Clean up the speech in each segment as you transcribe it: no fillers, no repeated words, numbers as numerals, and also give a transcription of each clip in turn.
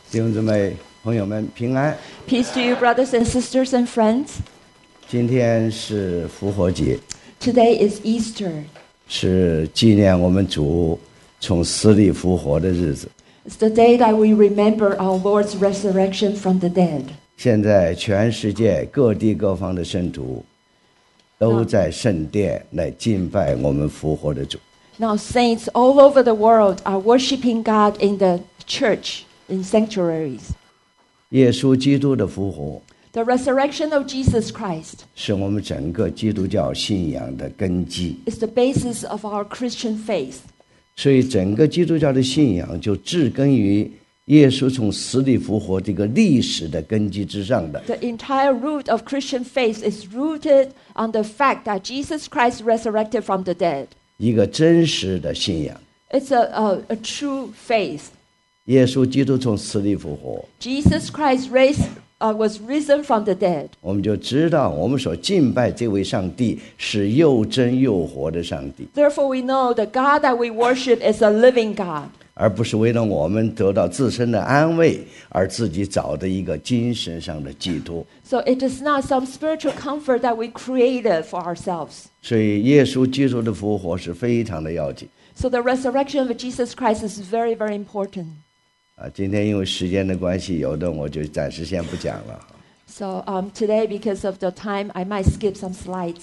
弟兄姊妹、朋友们平安。 Peace to you, brothers and sisters and friends. 今天是复活节， Today is Easter. 是纪念我们主从死里复活的日子。 It's the day that we remember our Lord's resurrection from the dead. 现在全世界各地各方的圣徒都在圣殿来敬拜我们复活的主。 Now saints all over the world are worshiping God in the church, in sanctuaries. 耶稣基督的复活 The resurrection of Jesus Christ 是我们整个基督教信仰的根基， is the basis of our Christian faith. 所以整个基督教的信仰就植根于耶稣从死里复活这个历史的根基之上的。 The entire root of Christian faith is rooted on the fact that Jesus Christ resurrected from the dead. 一个真实的信仰。 It's a true faith. 耶稣基督从死里复活， Jesus Christ was risen from the dead. 我们就知道我们所敬拜这位上帝是又真又活的上帝， Therefore, we know the God that we worship is a living God. 而不是为了我们得到自身的安慰而自己找的一个精神上的寄托。 So it is not some spiritual comfort that we created for ourselves. 所以耶稣基督的复活是非常的要紧。 So the resurrection of Jesus Christ is very, very important. 今天因为时间的关系，有的我就暂时先不讲了。 So today, because of the time, I might skip some slides.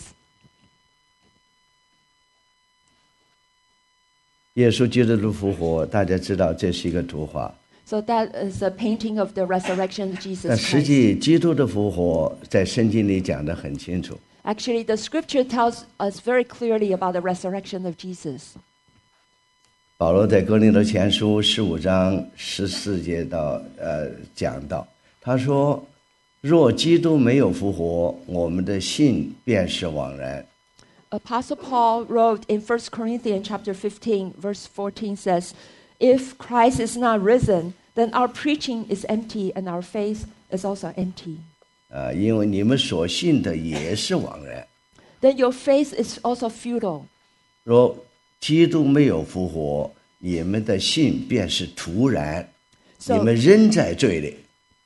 耶稣基督的复活，大家知道这是一个图画， So that is a painting of the resurrection of 但 Jesus 实 Christ. 际基督的复活在圣经里讲得很清楚。 Actually, the scripture tells us very clearly about the resurrection of Jesus. 保罗在哥林多前书15章14节讲到，他说：“若基督没有复活，我们的信便是枉然。 Apostle Paul wrote in 1 Corinthians chapter 15, verse 14 says, If Christ is not risen, then our preaching is empty and our faith is also empty. 因为你们所信的也是枉然。 Then your faith is also futile. 若基督没有复活，你们的信便是徒然， So- 你们仍在罪里。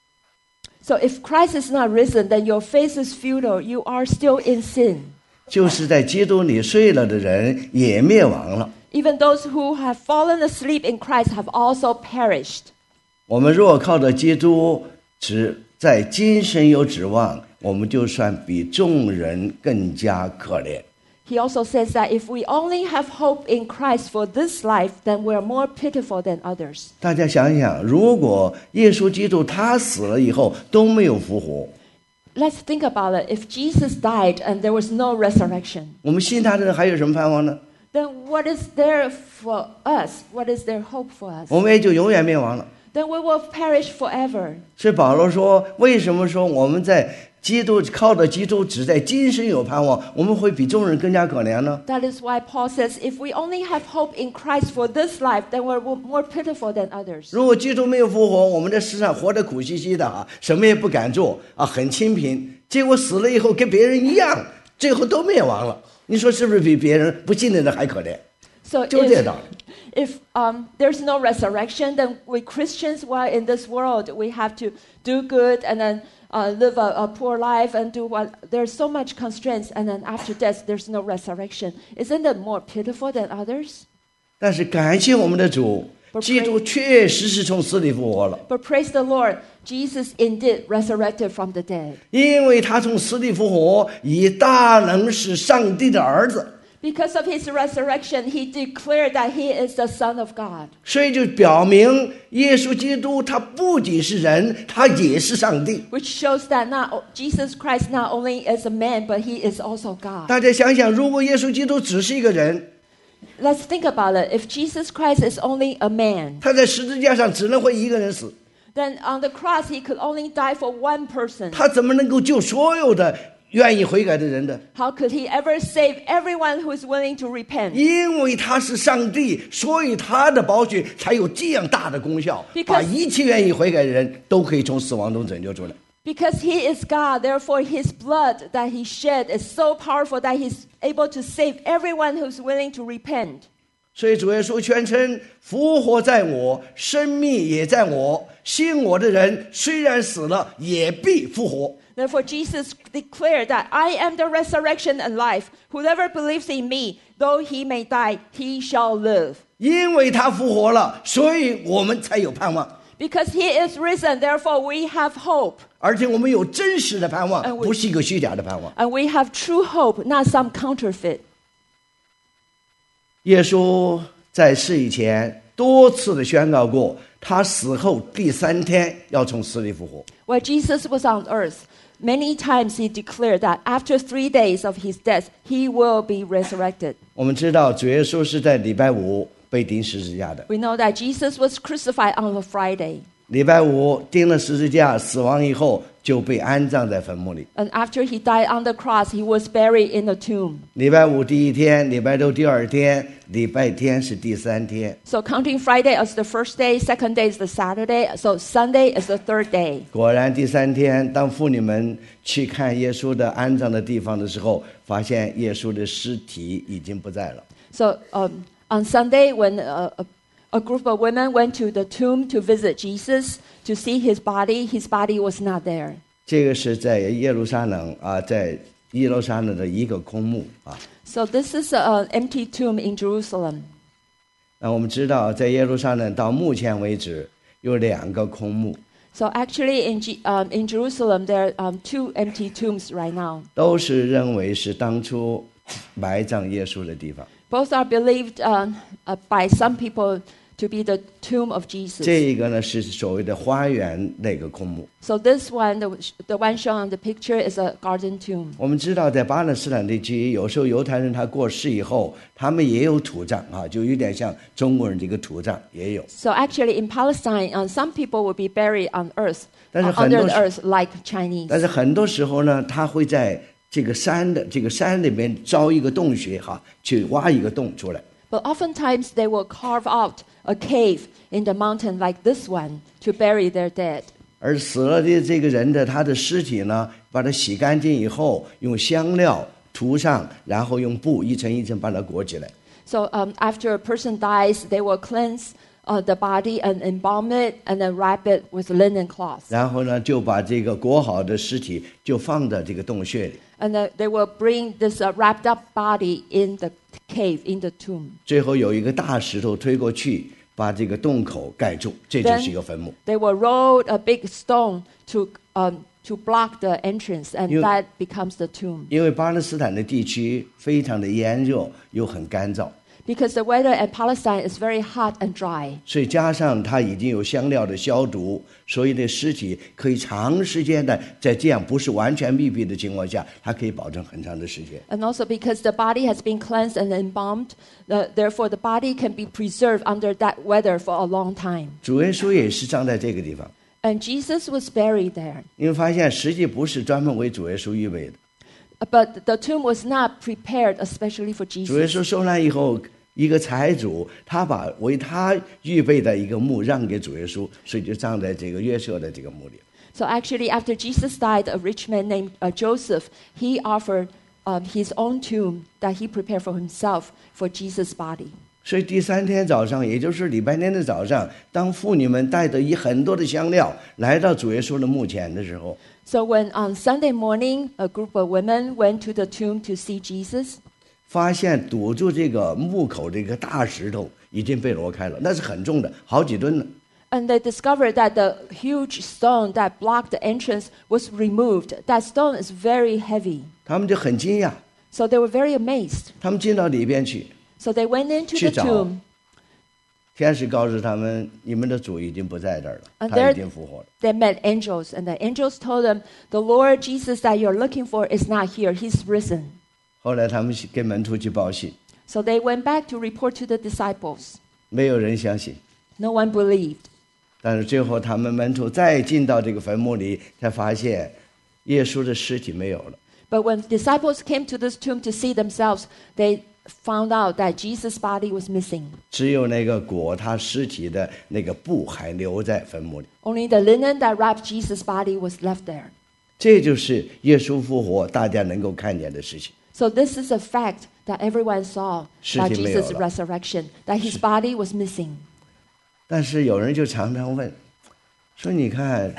So if Christ is not risen, then your faith is futile. You are still in sin. 就是在基督里睡了的人也灭亡了。 Even those who have fallen asleep in Christ have also perished. 我们若靠着基督只在今生有指望，我们就算比众人更加可怜。 He also says that if we only have hope in Christ for this life, then we're more pitiful than others. 大家想想，如果耶稣基督他死了以后都没有复活， Let's think about it. If Jesus died and there was no resurrection, 我们信他的人还有什么盼望呢？ then what is there for us? What is there hope for us? 我们也就永远灭亡了。 Then we will perish forever. 所以保罗说，为什么说我们在基督靠着基督只在今生有盼望，我们会比众人更加可怜呢？ That is why Paul says, if we only have hope in Christ for this life, then we're more pitiful than others. 如果基督没有复活，我们在世上活得苦兮兮的什么也不敢做很清贫，结果死了以后跟别人一样，最后都灭亡了。你说是不是比别人不信的人还可怜？ So 就这道理。 if there's no resurrection, then we Christians, while in this world, we have to do good and then live a poor life and do what. There's so much constraints, and then after death, there's no resurrection. Isn't it more pitiful than others? 但是感谢我们的主，基督确实是从死里复活了， But praise the Lord, Jesus indeed resurrected from the dead. 因为他从死里复活，以大能是上帝的儿子。 Because of his resurrection, he declared that he is the Son of God. 所以就表明耶稣基督他不仅是人，他也是上帝。 Which shows that Jesus Christ not only is a man, but he is also God. 大家想想，如果耶稣基督只是一个人， Let's think about it. If Jesus Christ is only a man, 他在十字架上只能为一个人死， then on the cross he could only die for one person. 他怎么能够救所有的愿意悔改的人的？ How could he ever save everyone who is willing to repent? 因为他是上帝，所以他的宝血才有这样大的功效， Because- 把一切愿意悔改的人都可以从死亡中拯救出来。 Because he is God, therefore his blood that he shed is so powerful that he's able to save everyone who's willing to repent. 所以主耶稣宣称：“复活在我，生命也在我。 信我的人虽然死了，也必复活。 Therefore, Jesus declared that I am the resurrection and life. Whoever believes in me, though he may die, he shall live. 因为他复活了，所以我们才有盼望， Because he is risen, therefore we have hope. 而且我们有真实的盼望， we- 不是一个虚假的盼望。 And we have true hope, not some counterfeit. 耶稣在世以前多次的宣告过，他死后第3天要从死里复活。 While Jesus was on earth, many times he declared that after 3 days of his death, he will be resurrected. 我们知道主耶稣是在礼拜五被钉十字架的， We know that Jesus was crucified on a Friday. 礼拜五钉了十字架，死亡以后就被安葬在坟墓里。 And after he died on the cross, he was buried in a tomb. 礼拜五第1天，礼拜六第2天，礼拜天是第3天。 So counting Friday as the first day, second day is the Saturday, so Sunday is the third day. 果然第3天，当妇女们去看耶稣的安葬的地方的时候，发现耶稣的尸体已经不在了。 So on Sunday, when a group of women went to the tomb to visit Jesus to see his body was not there. 这个是在耶路撒冷啊，在耶路撒冷的一个空墓啊。 So this is an empty tomb in Jerusalem. 那我们知道，在耶路撒冷到目前为止有2个空墓， So actually in Jerusalem, there are 2 empty tombs right now. 都是认为是当初埋葬耶稣的地方。 Both are believed by some people to be the tomb of 这 Jesus. 一个呢是所谓的花园那个空墓。 So this one, the one shown on the picture, is a garden tomb. 我们知道，在巴勒斯坦地区，有时候犹太人他过世以后，他们也有土葬啊，就有点像中国人这个土葬也有。 So actually in Palestine, some people will be buried on earth, 但是 under 很多 the earth, like Chinese. 但是很多时候呢，他会在这个山里面凿一个洞穴哈，去挖一个洞出来。 But oftentimes they will carve out a cave in the mountain like this one to bury their dead. 而死了的这个人的他的尸体呢，把它洗干净以后，用香料涂上，然后用布一层一层把它裹起来。 So after a person dies, they will cleanse the body and embalm it and then wrap it with linen cloth. 然后呢，就把这个裹好的尸体就放在这个洞穴里。 And they will bring this wrapped up body in the cave, in the tomb. 最后有一个大石头推过去，把这个洞口盖住，这就是一个坟墓。 They will roll a big stone to block the entrance, and that becomes the tomb. 因为巴勒斯坦的地区非常的炎热又很干燥， Because the weather in Palestine is very hot and dry. 所以加上它已经有香料的消毒，所以呢尸体可以长时间的在这样不是完全密闭的情况下，它可以保证很长的时间。 And also because the body has been cleansed and embalmed, therefore the body can be preserved under that weather for a long time. 主耶稣也是葬在这个地方， And Jesus was buried there. 因为发现实际不是专门为主耶稣预备的。 But the tomb was not prepared especially for 主耶 Jesus. 稣受难以后，一个财主他把为他预备的一个墓让给主耶稣，所以就葬在这个约瑟的这个墓里。 So actually after Jesus died, a rich man named Joseph, he offered his own tomb that he prepared for himself for Jesus' body. 所以第3天早上，也就是礼拜天的早上，当妇女们带着很多的香料来到主耶稣的墓前的时候， So when on Sunday morning, a group of women went to the tomb to see Jesus, 发现堵住这个墓口这个大石头已经被挪开了，那是很重的，好几吨呢。 and they discovered that the huge stone that blocked the entrance was removed. That stone is very heavy. 他们就很惊讶， So they were very amazed. 他们进到里边去， So they went into 去 the 找。 tomb, 天使告诉他们：“你们的主已经不在这儿了， And 他 there- 已经复活了。” they met angels, and the angels told them, "The Lord Jesus that you're looking for is not here. He's risen." 后来他们跟门徒去报信， So they went back to report to the disciples. 没有人相信。 No one believed. 但是最后他们门徒再进到这个坟墓里，才发现耶稣的尸体没有了。 But when disciples came to this tomb to see themselves, they found out that Jesus' body was missing. 只有那个裹他尸体的那个布还留在坟墓里。 Only the linen that wrapped Jesus' body was left there. 这就是耶稣复活大家能够看见的事情。 So this is a fact that everyone saw about 尸体没有了。 Jesus' resurrection, that his body was missing. 但是有人就常常问， 所以你看，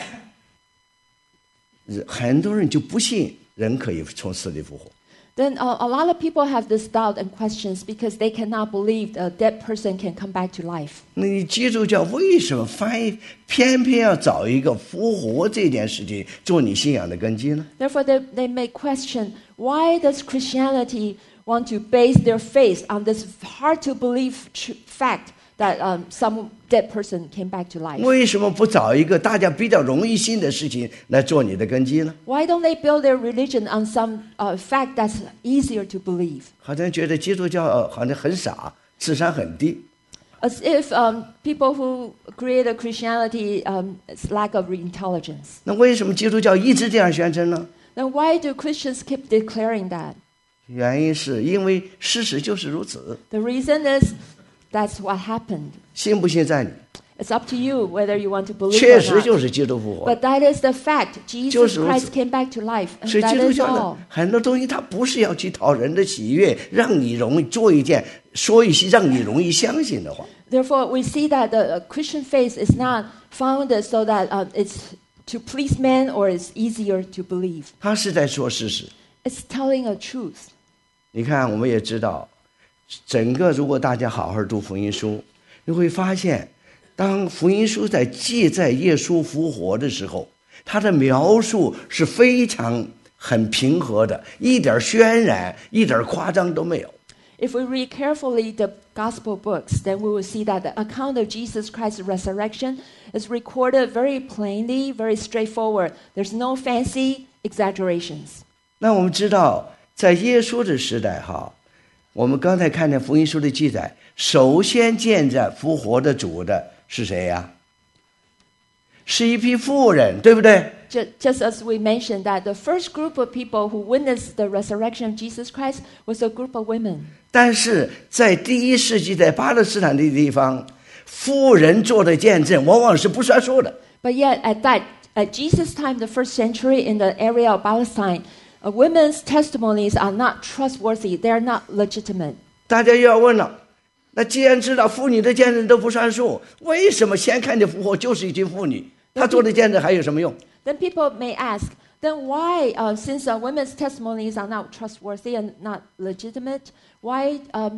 很多人就不信人可以从死里复活。 Then a lot of people have this doubt and questions because they cannot believe a dead person can come back to life. 那你基督教为什么偏偏要找一个复活这件事情做你信仰的根基呢？ Therefore, they may question, why does Christianity want to base their faith on this hard-to-believe fact that some dead person came back to life? 为什么不找一个大家比较容易信的事情来做你的根基呢？ Why don't they build their religion on some fact that's easier to believe? 好像觉得基督教好像很傻，智商很低。 As if people who create a Christianity lack of intelligence. 那为什么基督教一直这样宣称呢？ Then why do Christians keep declaring that? 原因是因为事实就是如此。 The reason is that's what happened. 信不信在你， It's up to you whether you want to believe 确 or 实就 not. 是基督复活。 But that is the fact. Jesus 就是如此。 Christ came back to life, and 所以基 that 督 is 教 all. 的很多东西，它不是要去讨人的喜悦，让你容易做一件、说一些让你容易相信的话。 Therefore, we see that the Christian faith is not founded so that it's to please men or it's easier to believe. 他是在说事实。 It's telling a truth. 你看，我们也知道，整个如果大家好好读福音书，你会发现，当福音书在记载耶稣复活的时候，他的描述是非常很平和的，一点渲染、一点夸张都没有。 If we read carefully the gospel books, then we will see that the account of Jesus Christ's resurrection is recorded very plainly, very straightforward. There's no fancy exaggerations. 那我们知道，在耶稣的时代，我们刚才看见福音书的记载，首先见着复活的主的是谁呀？是一批妇人，对不对？ Just as we mentioned that the first group of people who witnessed the resurrection of Jesus Christ was a group of women. 但是在第一世纪，在巴勒斯坦的地方，妇人做的见证往往是不算数的。 But yet, at Jesus' time, the first century in the area of Palestine, women's testimonies are not trustworthy. They are not legitimate. 大家又要问了，那既然知道妇女的见证都不算数，为什么先看见复活就是一群妇女？她做的见证还有什么用？ Then people may ask, then why, since women's testimonies are not trustworthy and not legitimate, why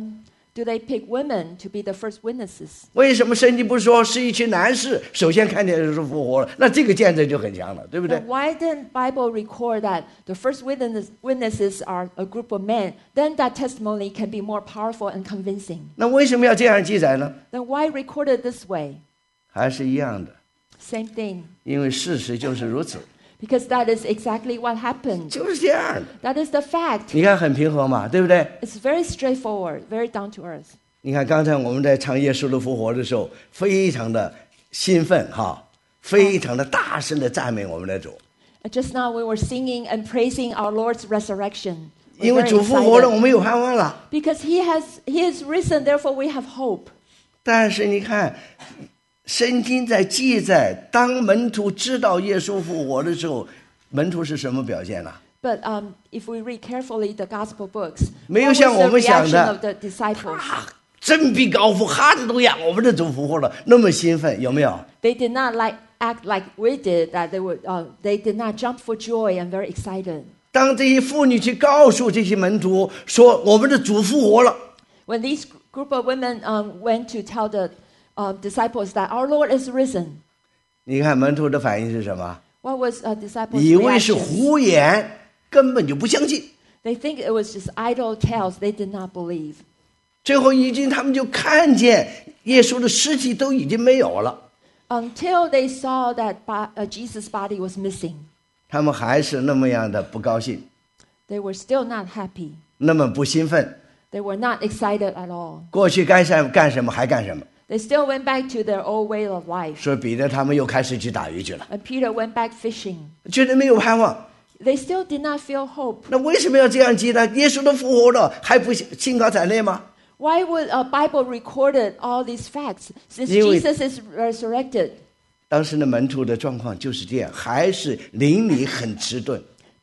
do they pick women to be the first witnesses? 为什么圣经不说是一群男士首先看见耶稣复活了？那这个见证就很强了，对不对？ Then why didn't Bible record that the first witnesses are a group of men? Then that testimony can be more powerful and convincing. 那为什么要这样记载呢？ Then why record it this way? 还是一样的， Same thing. 因为事实就是如此， Because that is exactly what happened. 就是这样的。 That is the fact. 你看很平和嘛，对不对？ It's very straightforward, very down to earth. 你看刚才我们在唱耶稣的复活的时候，非常的兴奋非常的大声的赞美我们的主。 Just now we were singing and praising our Lord's resurrection. We're 因为 very 主复活了，我 excited. 们有盼望了。 Because he is risen, therefore we have hope. 但是你看，圣经在记载，当门徒知道耶稣复活的时候，门徒是什么表现呢？ But if we read carefully the gospel books, 没有 what was 像我 the 们想 reaction 的 of the disciples? 振臂高呼，哈利路亚！我们的主复活了，那么兴奋，有没有？ They did not act like we did, that they did not jump for joy and very excited. 当这些妇女去告诉这些门徒说我们的主复活了， When these group of women went to tell the disciples that our Lord is risen, 你看门徒的反应是什么？ what was disciples' 以为是 reaction? 胡言，根本就不相信。 They think it was just idle tales. They did not believe. 最后他们就看见耶稣的尸体都已经没有了， Until they saw that Jesus' body was missing, 他们还是那么样的不高兴， they were still not happy. 那么不兴奋。 They were not excited at all. 过去该干什么还干什么。 They still went back to their old way of life. 所以彼得他们又开始去打鱼去了， And Peter went back fishing. 觉得没有盼望。 They still did not feel hope. 那为什么要这样记呢？耶稣都复活了，还不兴高采烈吗？ Why would a Bible recorded all these facts since 因为 Jesus is resurrected? 当时的门徒的状况就是这样，还是灵里很迟钝。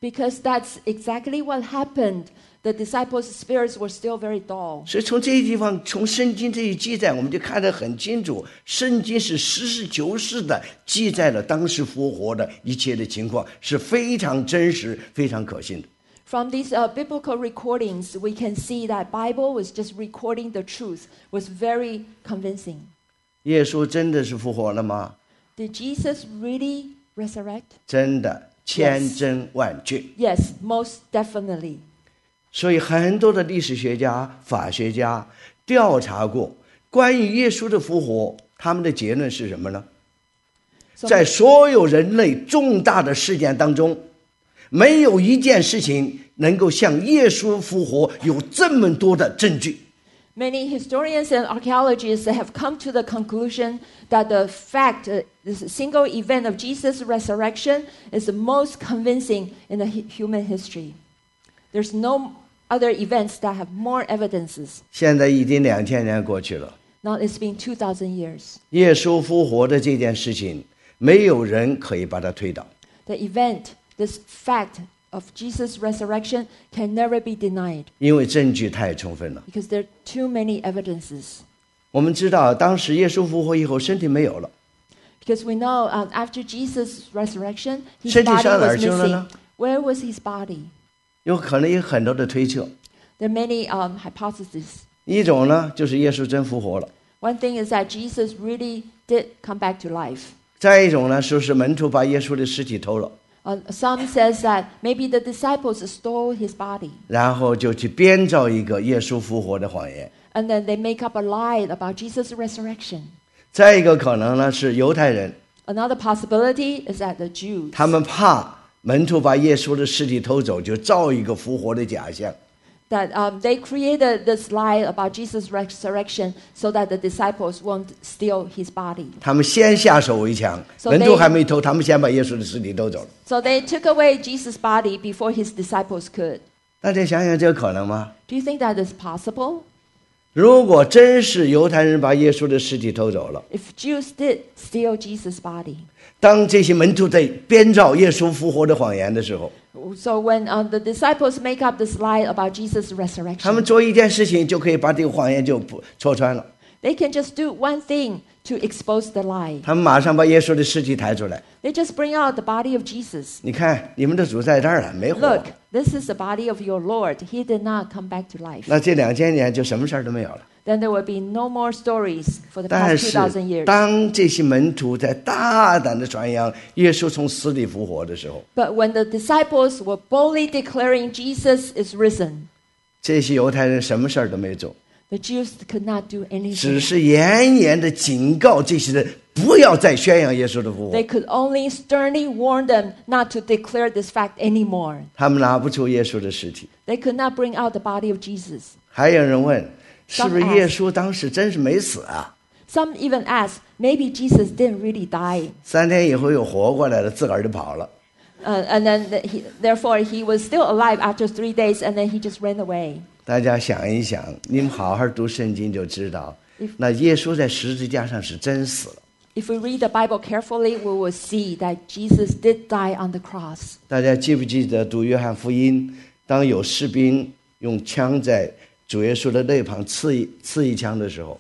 Because that's exactly what happened. The disciples' spirits were still very dull. 所以从这些地方，从圣经这些记载，我们就看得很清楚，圣经是实事求是的记载了当时复活的一切的情况，是非常真实、非常可信的。 From these biblical recordings, we can see that Bible was just recording the truth, was very convincing. 耶稣真的是复活了吗？ Did Jesus really resurrect? 真的，千真万确。 Yes, most definitely. 所以很多的历史学家、法学家调查过关于耶稣的复活，他们的结论是什么呢？ 在所有人类重大的事件当中，没有一件事情能够像耶稣复活有这么多的证据。 Many historians and archaeologists have come to the conclusion that the fact, this single event of Jesus' resurrection, is the most convincing in the human history. There's no other events that have more evidences. 现在已经2000年过去了， Now it's been 2,000 years. 耶稣复活的这件事情，没有人可以把它推倒。 The event, this fact of Jesus' resurrection can never be denied 因为证据太充分了。 because there are too many evidences. 我们知道，当时耶稣复活以后，身体没有了， Because we know after Jesus' resurrection, his 身体 body 上哪儿 was 去了呢？ missing. Where was his body? 有可能有很多的推测。 There are many hypotheses. 一种呢，就是耶稣真复活了； One thing is that Jesus really did come back to life. 再一种呢，说是门徒把耶稣的尸体偷了， Some says that maybe the disciples stole his body. 然后就去编造一个耶稣复活的谎言。 And then they make up a lie about Jesus' resurrection. 再一个可能呢，是犹太人， Another possibility is that the Jews, 他们怕门徒把耶稣的尸体偷走，就造一个复活的假象。 that they created this lie about Jesus' resurrection so that the disciples won't steal his body. 他们先下手为强， So 门徒 they- 还没偷，他们先把耶稣的尸体偷走了。 So they took away Jesus' body before his disciples could. 大家想想，这个可能吗？ Do you think that is possible? 如果真是犹太人把耶稣的尸体偷走了， If Jews did steal Jesus' body, 当这些门徒在编造耶稣复活的谎言的时候， so when the disciples make up this lie about Jesus' 他们 resurrection, 做一件事情就可以把这个谎言就戳穿了。 they can just do one thing to expose the lie. 他们马上把耶稣的尸体抬出来， They just bring out the body of Jesus. 你看，你们的主在这儿了，没活。 Look, this is the body of your Lord. He did not come back to life. 那这2000年就什么事儿都没有了。 Then there will be no more stories for the 但 past 是 2,000 years. 当这些门徒在大胆的传扬耶稣从死里复活的时候， But when the disciples were boldly declaring Jesus is risen, 这些犹太人什么事儿都没做， the Jews could not do 只 anything. 是严严的警告这些人不要再宣扬耶稣的复活 They。could only sternly warn them not to declare this fact anymore. 他们拿不出耶稣的尸体。 They could not bring out the body of Jesus. 还有人问，是不是 Some 耶稣当时真是没死啊 Some even ask, maybe Jesus didn't really die. ？3天以后又活过来了，自个儿就跑了。 And then therefore he was still alive after 3 days and then he just ran away. 大家想一想，你们好好读圣经就知道，那耶稣在十字架上是真死了。 If we read the Bible carefully, we will see that Jesus did die on the cross. 大家记不记得读约翰福音，当有士兵用枪在主耶稣的肋旁刺一枪的时候，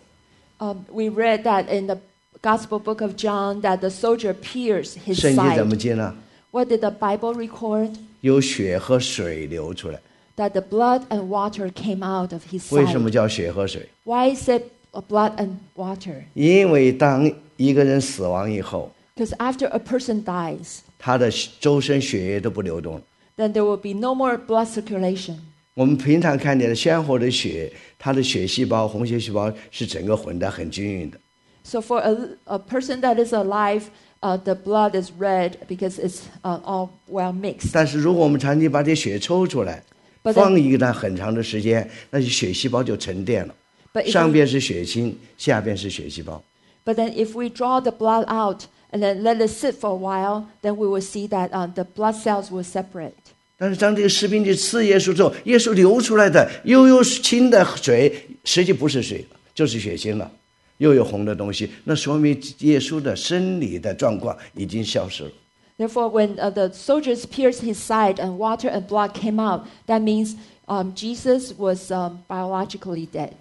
We read that in the Gospel book of John that the soldier pierced his 圣经怎么 side. 记呢？ What did the Bible record? 有血和水流出来。 That the blood and water came out of his 为什么 side. 叫血和水？ Why is it blood and water? 因为当一个人死亡以后， Because after a person dies, 他的周身血液都不流动了。 then there will be no more blood circulation. 我们平常看见的鲜活的血，它的血细胞、红血细胞是整个混的很均匀的。 So for a person that is alive, the blood is red because it's all well mixed. 但是如果我们长期把这血抽出来， But then- 放一段很长的时间，那些血细胞就沉淀了， But if 上 we- 边是血清，下边是血细胞。 But then if we draw the blood out and then let it sit for a while, then we will see that the blood cells will separate. 但是当这个士兵去刺耶稣之后，耶稣流出来的又清的水，实际不是水，就是血清了，又有红的东西，那说明耶稣的生理的状况已经消失了。 Therefore, when the soldiers pierced his side and water and blood came out, that means Jesus was biologically dead.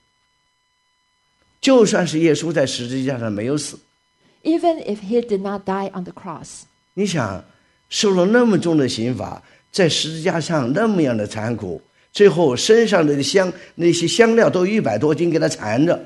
就算是耶稣在十字架上没有死， Even if he did not die on the cross, 你想受了那么重的刑罚，在十字架上那么样的残酷，最后身上的那些香料都100多斤给他缠着，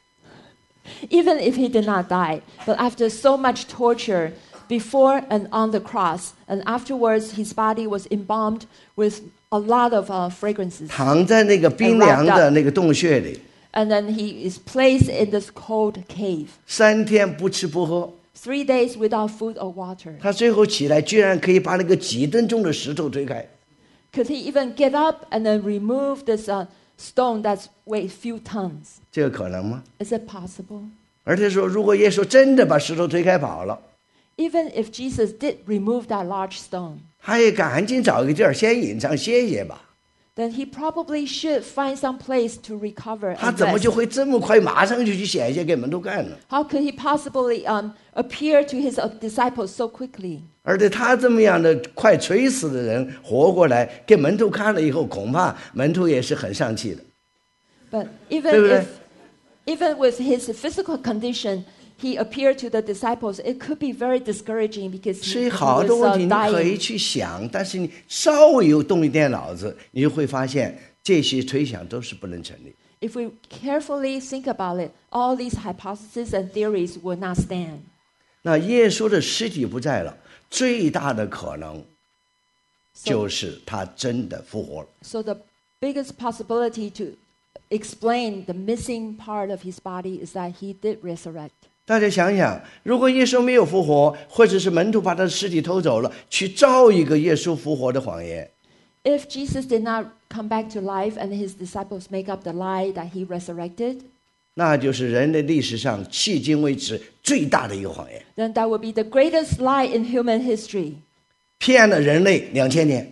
even if he did not die, but after so much torture before and on the cross, and afterwards his body was embalmed with a lot of fragrances. 躺在那个冰凉的那个洞穴里， And then he is placed in this cold cave, 3天不吃不喝， 3 days without food or water. 他最后起来居然可以把那个几吨重的石头推开。 Could he even get up and then remove this stone that's weighs few tons? 这个可能吗？ Is it possible? 而且说，如果耶稣真的把石头推开跑了， Even if Jesus did remove that large stone, 他也赶紧找一个地儿先隐藏歇歇吧。 then he probably should find some place to recover 他 and 怎么 rest. 就会这么快马上就去显现给门徒看呢？ How could he possibly appear to his disciples so quickly? 而且他这么样的快垂死的人活过来，给门徒看了以后，恐怕门徒也是很丧气的。 But 对不对？ even with his physical condition, he appeared to the disciples. It could be very discouraging because 所 he 以好多问题 was 你可以 dying. 去想，但是你稍微有动一点脑子，你就会发现这些推想都是不能成立。 If we carefully think about it, all these hypotheses and theories will not stand. 那耶稣的尸体不在了，最大的可能就是他真的复活了。 So the biggest possibility to explain the missing part of his body is that he did resurrect. 大家想想，如果耶稣没有复活，或者是门徒把他的尸体偷走了，去造一个耶稣复活的谎言， If Jesus did not come back to life and his disciples make up the lie that he resurrected, 那就是人类历史上迄今为止最大的一个谎言， then that would be the greatest lie in human history. 骗了人类2000年。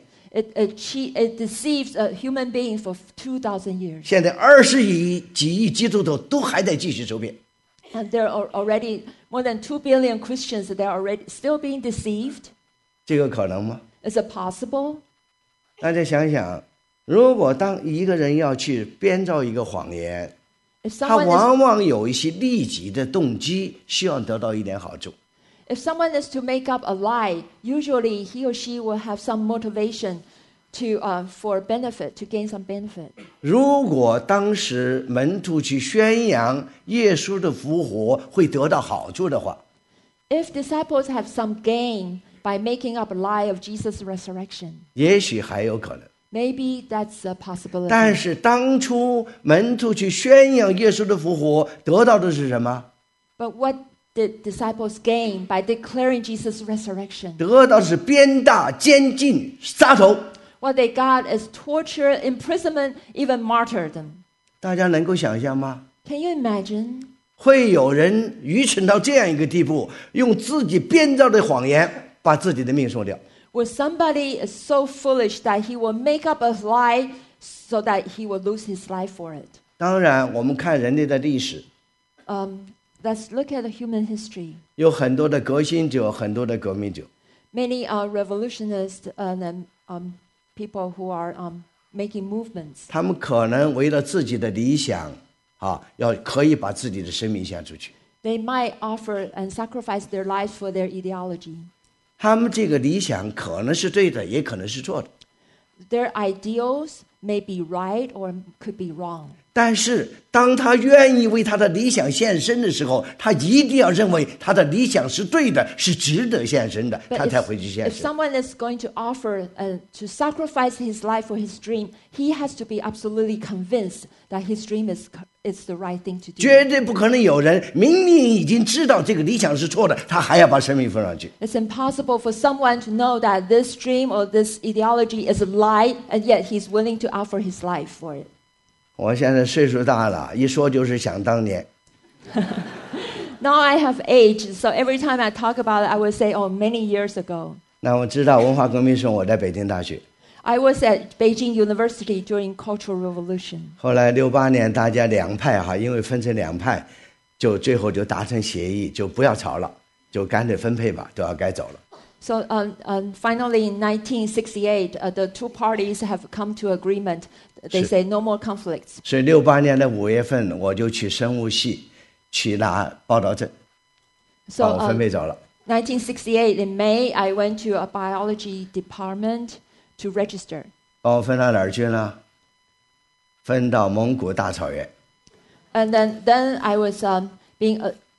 It deceives a human being for 2,000 years. 现在几亿基督徒都还在继续受骗。 And there are already more than 2 billion Christians that are already still being deceived. 这个可能吗？ Is it possible? 大家想想，如果当一个人要去编造一个谎言， If 他 someone is 往往有一些利己的动机，希望得到一点好处。 If someone is to make up a lie, usually he or she will have some motivation for benefit, to gain some benefit. 如果当时门徒去宣扬耶稣的复活会得到好处的话， If disciples have some gain by making up a lie of Jesus' resurrection, 也许还有可能。 maybe that's a possibility. 但是当初门徒去宣扬耶稣的复活，得到的是什么？ But what did disciples gain by declaring Jesus' resurrection? 得到的是鞭打、监禁、杀头。 What they got is torture, imprisonment, even martyrdom. 大家能够想象吗？ Can you imagine? 会有人愚蠢到这样一个地步，用自己编造的谎言把自己的命送掉？ Where somebody is so foolish that he will make up a lie so that he will lose his life for it. 当然，我们看人类的历史， Let's look at the human history. 有很多的革新者，很多的革命者。 Many are revolutionists and people who are making movements. 他们可能为了自己的理想，可以把自己的生命献出去。 They might offer and sacrifice their lives for their ideology. 他们这个理想可能是对的，也可能是错的。 Their ideals may be right or could be wrong. 但是，当他愿意为他的理想献身的时候，他一定要认为他的理想是对的，是值得献身的， But 他才会去献 if 身。 someone is going to offer to sacrifice his life for his dream, he has to be absolutely convinced that his dream is the right thing to do. 绝对不可能有人明明已经知道这个理想是错的，他还要把生命奉上去。 It's impossible for someone to know that this dream or this ideology is a lie, and yet he's willing to offer his life for it. 我现在岁数大了，一说就是想当年。 Now I have age, so every time I talk about it, I will say, oh, many years ago. 那我知道文化革命时候我在北京大学， I was at Beijing University during Cultural Revolution. 后来68年大家两派因为分成两派，最后就达成协议，就不要吵了，就干脆分配吧，都要该走了。 So finally, in 1968, the two parties have come to agreement. They say no more conflicts. 所以68年的5月份，我就去生物系去拿报道证，把 So 我分配走了。 1968 in May, I went to a biology department to register. 把我分到哪儿去呢？分到蒙古大草原。 And then I was being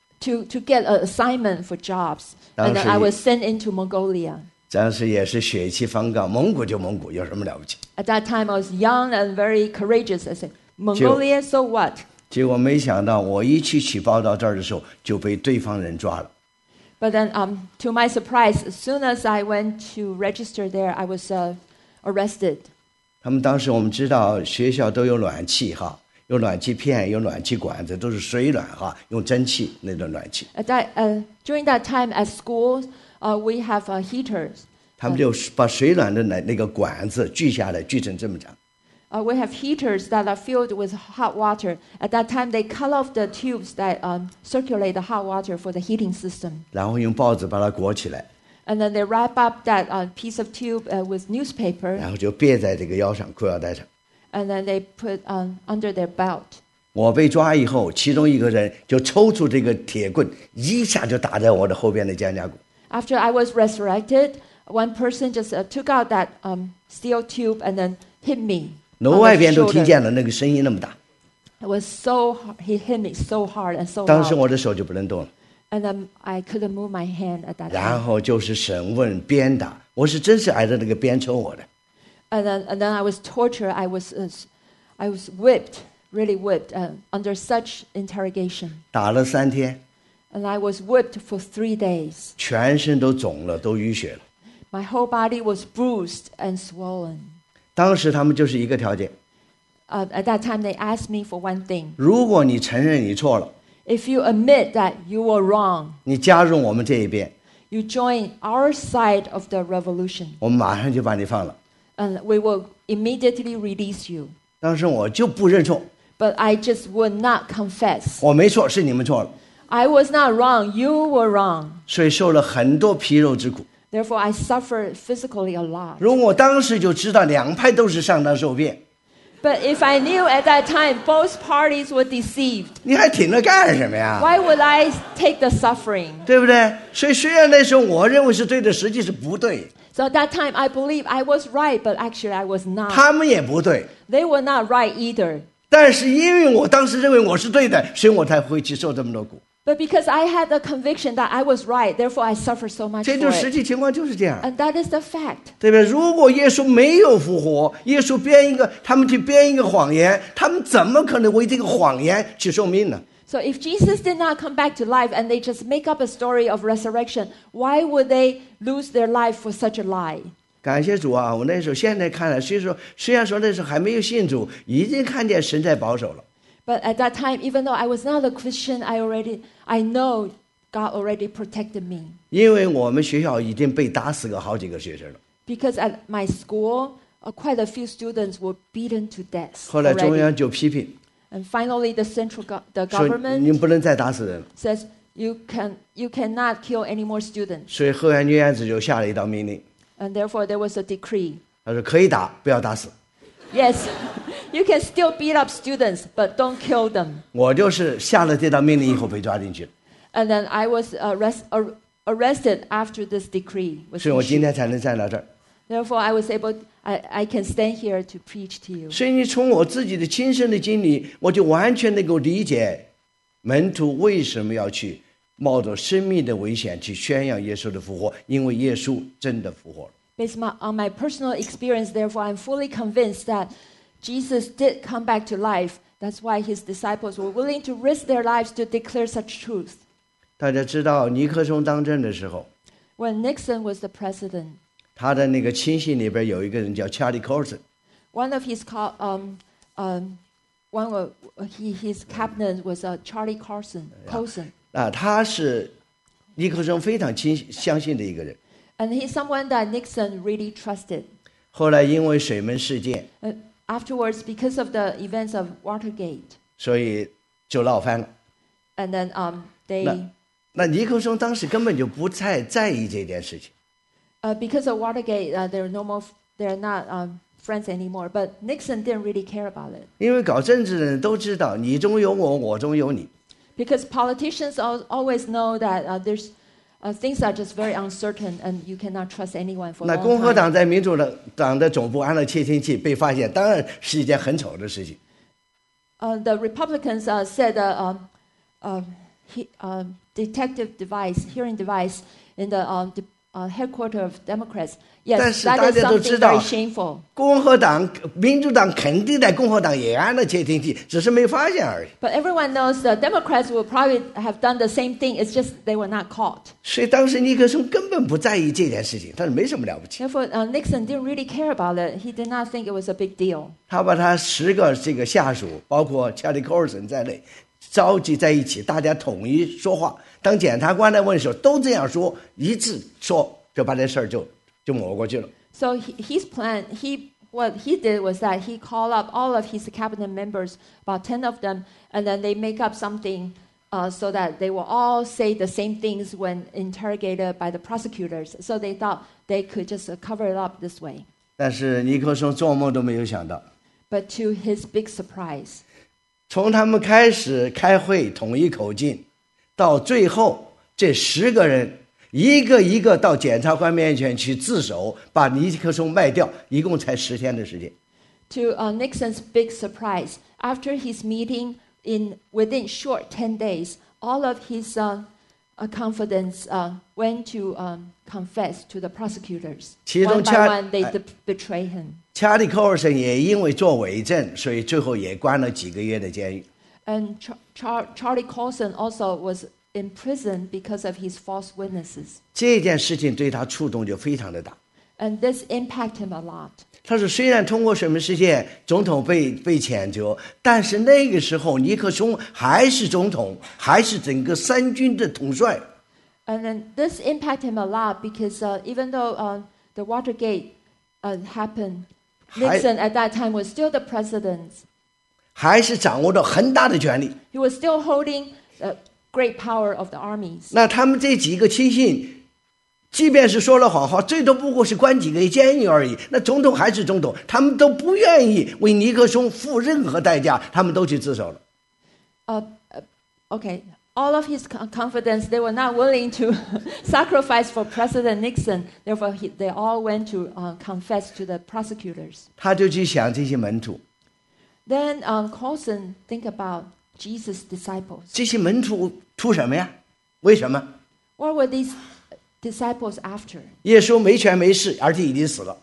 to get an assignment for jobs, and then I was sent into Mongolia. 当时也是血气方刚，蒙古就蒙古，有什么了不起？ At that time, I was young and very courageous. I said, Mongolia, so what? 结果没想到，我一去取报道证的时候，就被对方人抓了。 But then, to my surprise, as soon as I went to register there, I was arrested. 他们当时我们知道学校都有暖气哈，有暖气片，有暖气管子，都是水暖哈，用蒸汽那种暖气。 During that time at school, we have heaters. 他们就把水暖的那个管子锯下来，锯成这么长。 We have heaters that are filled with hot water. At that time, they cut off the tubes that circulate the hot water for the heating system. 然后用报纸把它裹起来， And then they wrap up that piece of tube with newspaper, 然后就别在这个腰上裤腰带上。 and then they put under their belt. 我被抓以后，其中一个人就抽出这个铁棍，一下就打在我的后边的肩胛骨。 After I was resurrected, one person just took out that steel tube and then hit me. 楼外边都听见了，那个声音那么大。 It was so he hit me so hard and so 当时 loud. 我的手就不能动了。 And then I couldn't move my hand at that 然 time. 后就是审问、鞭打，我是真是挨着那个鞭抽我的。 And then I was tortured. I was whipped, really whipped, under such interrogation. 打了3天， And I was whipped for 3 days. 全身都肿了，都淤血了。 My whole body was bruised and swollen. 当时他们就是一个条件： At that time, they asked me for one thing. 如果你承认你错了， If you admit that you were wrong, 你加入我们这一边， you join our side of the revolution, 我们马上就把你放了。 and we will immediately release you. 当时我就不认错， But I just would not confess. 我没错，是你们错了， I was not wrong. You were wrong. 所以受了很多皮肉之苦。 Therefore, I suffered physically a lot. 如果我当时就知道两派都是上当受骗， But if I knew at that time both parties were deceived, 你还挺着干什么呀？ why would I take the suffering? 对不对？所以虽然那时候我认为是对的，实际是不对， So at that time, I believe I was right, but actually I was not. 他们也不对。 They were not right either. 但是因为我当时认为我是对的，所以我才会去受这么多苦。 But because I had the conviction that I was right, therefore I suffered so much 这 for 就实 it. 际情况就是这样， And that is the fact. 对不对？如果耶稣没有复活，耶稣他们去编一个谎言，他们怎么可能为这个谎言去受命呢？ So if Jesus did not come back to life and they just make up a story of resurrection, why would they lose their life for such a lie? 感谢主啊！我那时候现在看来，虽然说那时候还没有信主，已经看见神在保守了。 But at that time, even though I was not a Christian, I know God already protected me. 因为我们学校已经被打死好几个学生了。 Because at my school, quite a few students were beaten to death 后来中 already. 央就批评， And finally, the the 说 government 你不能再打死人了。 says you cannot kill any more students. 所以后来女院子就下了一道命令， And therefore, there was a decree. 他说可以打，不要打死。 Yes, you can still beat up students, but don't kill them. 我就是下了这道命令以后被抓进去了， And then I was arrested after this decree was 所以我今 issued. 天才能站到这儿。 Therefore, I can stand here to preach to you. 所以你从我自己的亲身的经历，我就完全能够理解门徒为什么要去冒着生命的危险去宣扬耶稣的复活，因为耶稣真的复活了。 Based on my personal experience, therefore, I'm fully convinced that Jesus did come back to life. That's why his disciples were willing to risk their lives to declare such truth. 大家知道尼克松当政的时候， When Nixon was the president, 他的那个亲信里边有一个人叫 Charlie Colson， one of his his cabinet was Charlie Colson. 他是尼克松非常相信的一个人。 And he's someone that Nixon really trusted. 后来因为水门事件， Afterwards, because of the events of Watergate, 所以就闹翻了。 and then they 那尼克松当时根本就不太在意这件事情， Because of Watergate, they're no more. They're not friends anymore. But Nixon didn't really care about it. 因为搞政治的人都知道，你中有我，我中有你。 Because politicians always know that there's things are just very uncertain, and you cannot trust anyone for a 那 long 共和 time. 党在民主党的总部安了窃听器，被发现，当然是一件很丑的事情。 The Republicans said detective device, hearing device in the headquarters of Democrats. 但 Yes, 是 that 大 is 家都 something 知道 very shameful. 共和党、民主党肯定在共和党也安了窃听器，只是没发现而已。 But everyone knows the Democrats will probably have done the same thing. It's just they were not caught. 所以当时尼克松根本不在意这件事情，他说没什么了不起。 Therefore, Nixon didn't really care about it. He did not think it was a big deal. 他把他10个这个下属，包括查理·科尔森在内，召集在一起，大家统一说话。当检察官来问的时候，都这样说，一致说，就把这事儿就抹过去了。 So his plan, what he did was that he called up all of his cabinet members, about 10 of them, and then they make up something so that they will all say the same things when interrogated by the prosecutors. So they thought they could just cover it up this way. 但是尼克松做梦都没有想到， But to his big surprise, 从他们开始开会统一口径，到最后这10个人一个一个到检察官面前去自首，把尼克松卖掉，一共才10天的时间。 to Nixon's big surprise, after his meeting within short 10 days, all of his confidants went to confess to the prosecutors. 其中 One by one, they betray him. 查理·科尔森也因为做伪证，所以最后也关了几个月的监狱。 And Charlie Colson also was in prison because of his false witnesses. 这件事情对他触动就非常的大。 And this impacted him a lot. 他说，虽然通过水门事件，总统被谴责，但是那个时候尼克松还是总统，还是整个3军的统帅。 And then this impacted him a lot because even though the Watergate happened, Nixon at that time was still the president. 还是掌握着很大的权力。 He was still holding the great power of the armies. 那他们这几个亲信，即便是说了谎话，最多不过是关几个监狱而已。那总统还是总统，他们都不愿意为尼克松付任何代价，他们都去自首了。 Okay, all of his confidants, they were not willing to sacrifice for President Nixon. Therefore, they all went to confess to the prosecutors. 他就去想这些门徒， Then Colson think about Jesus' disciples. 这些门徒图什么呀？为什么？ What were these disciples after? 耶稣没权没势，而且已经死了。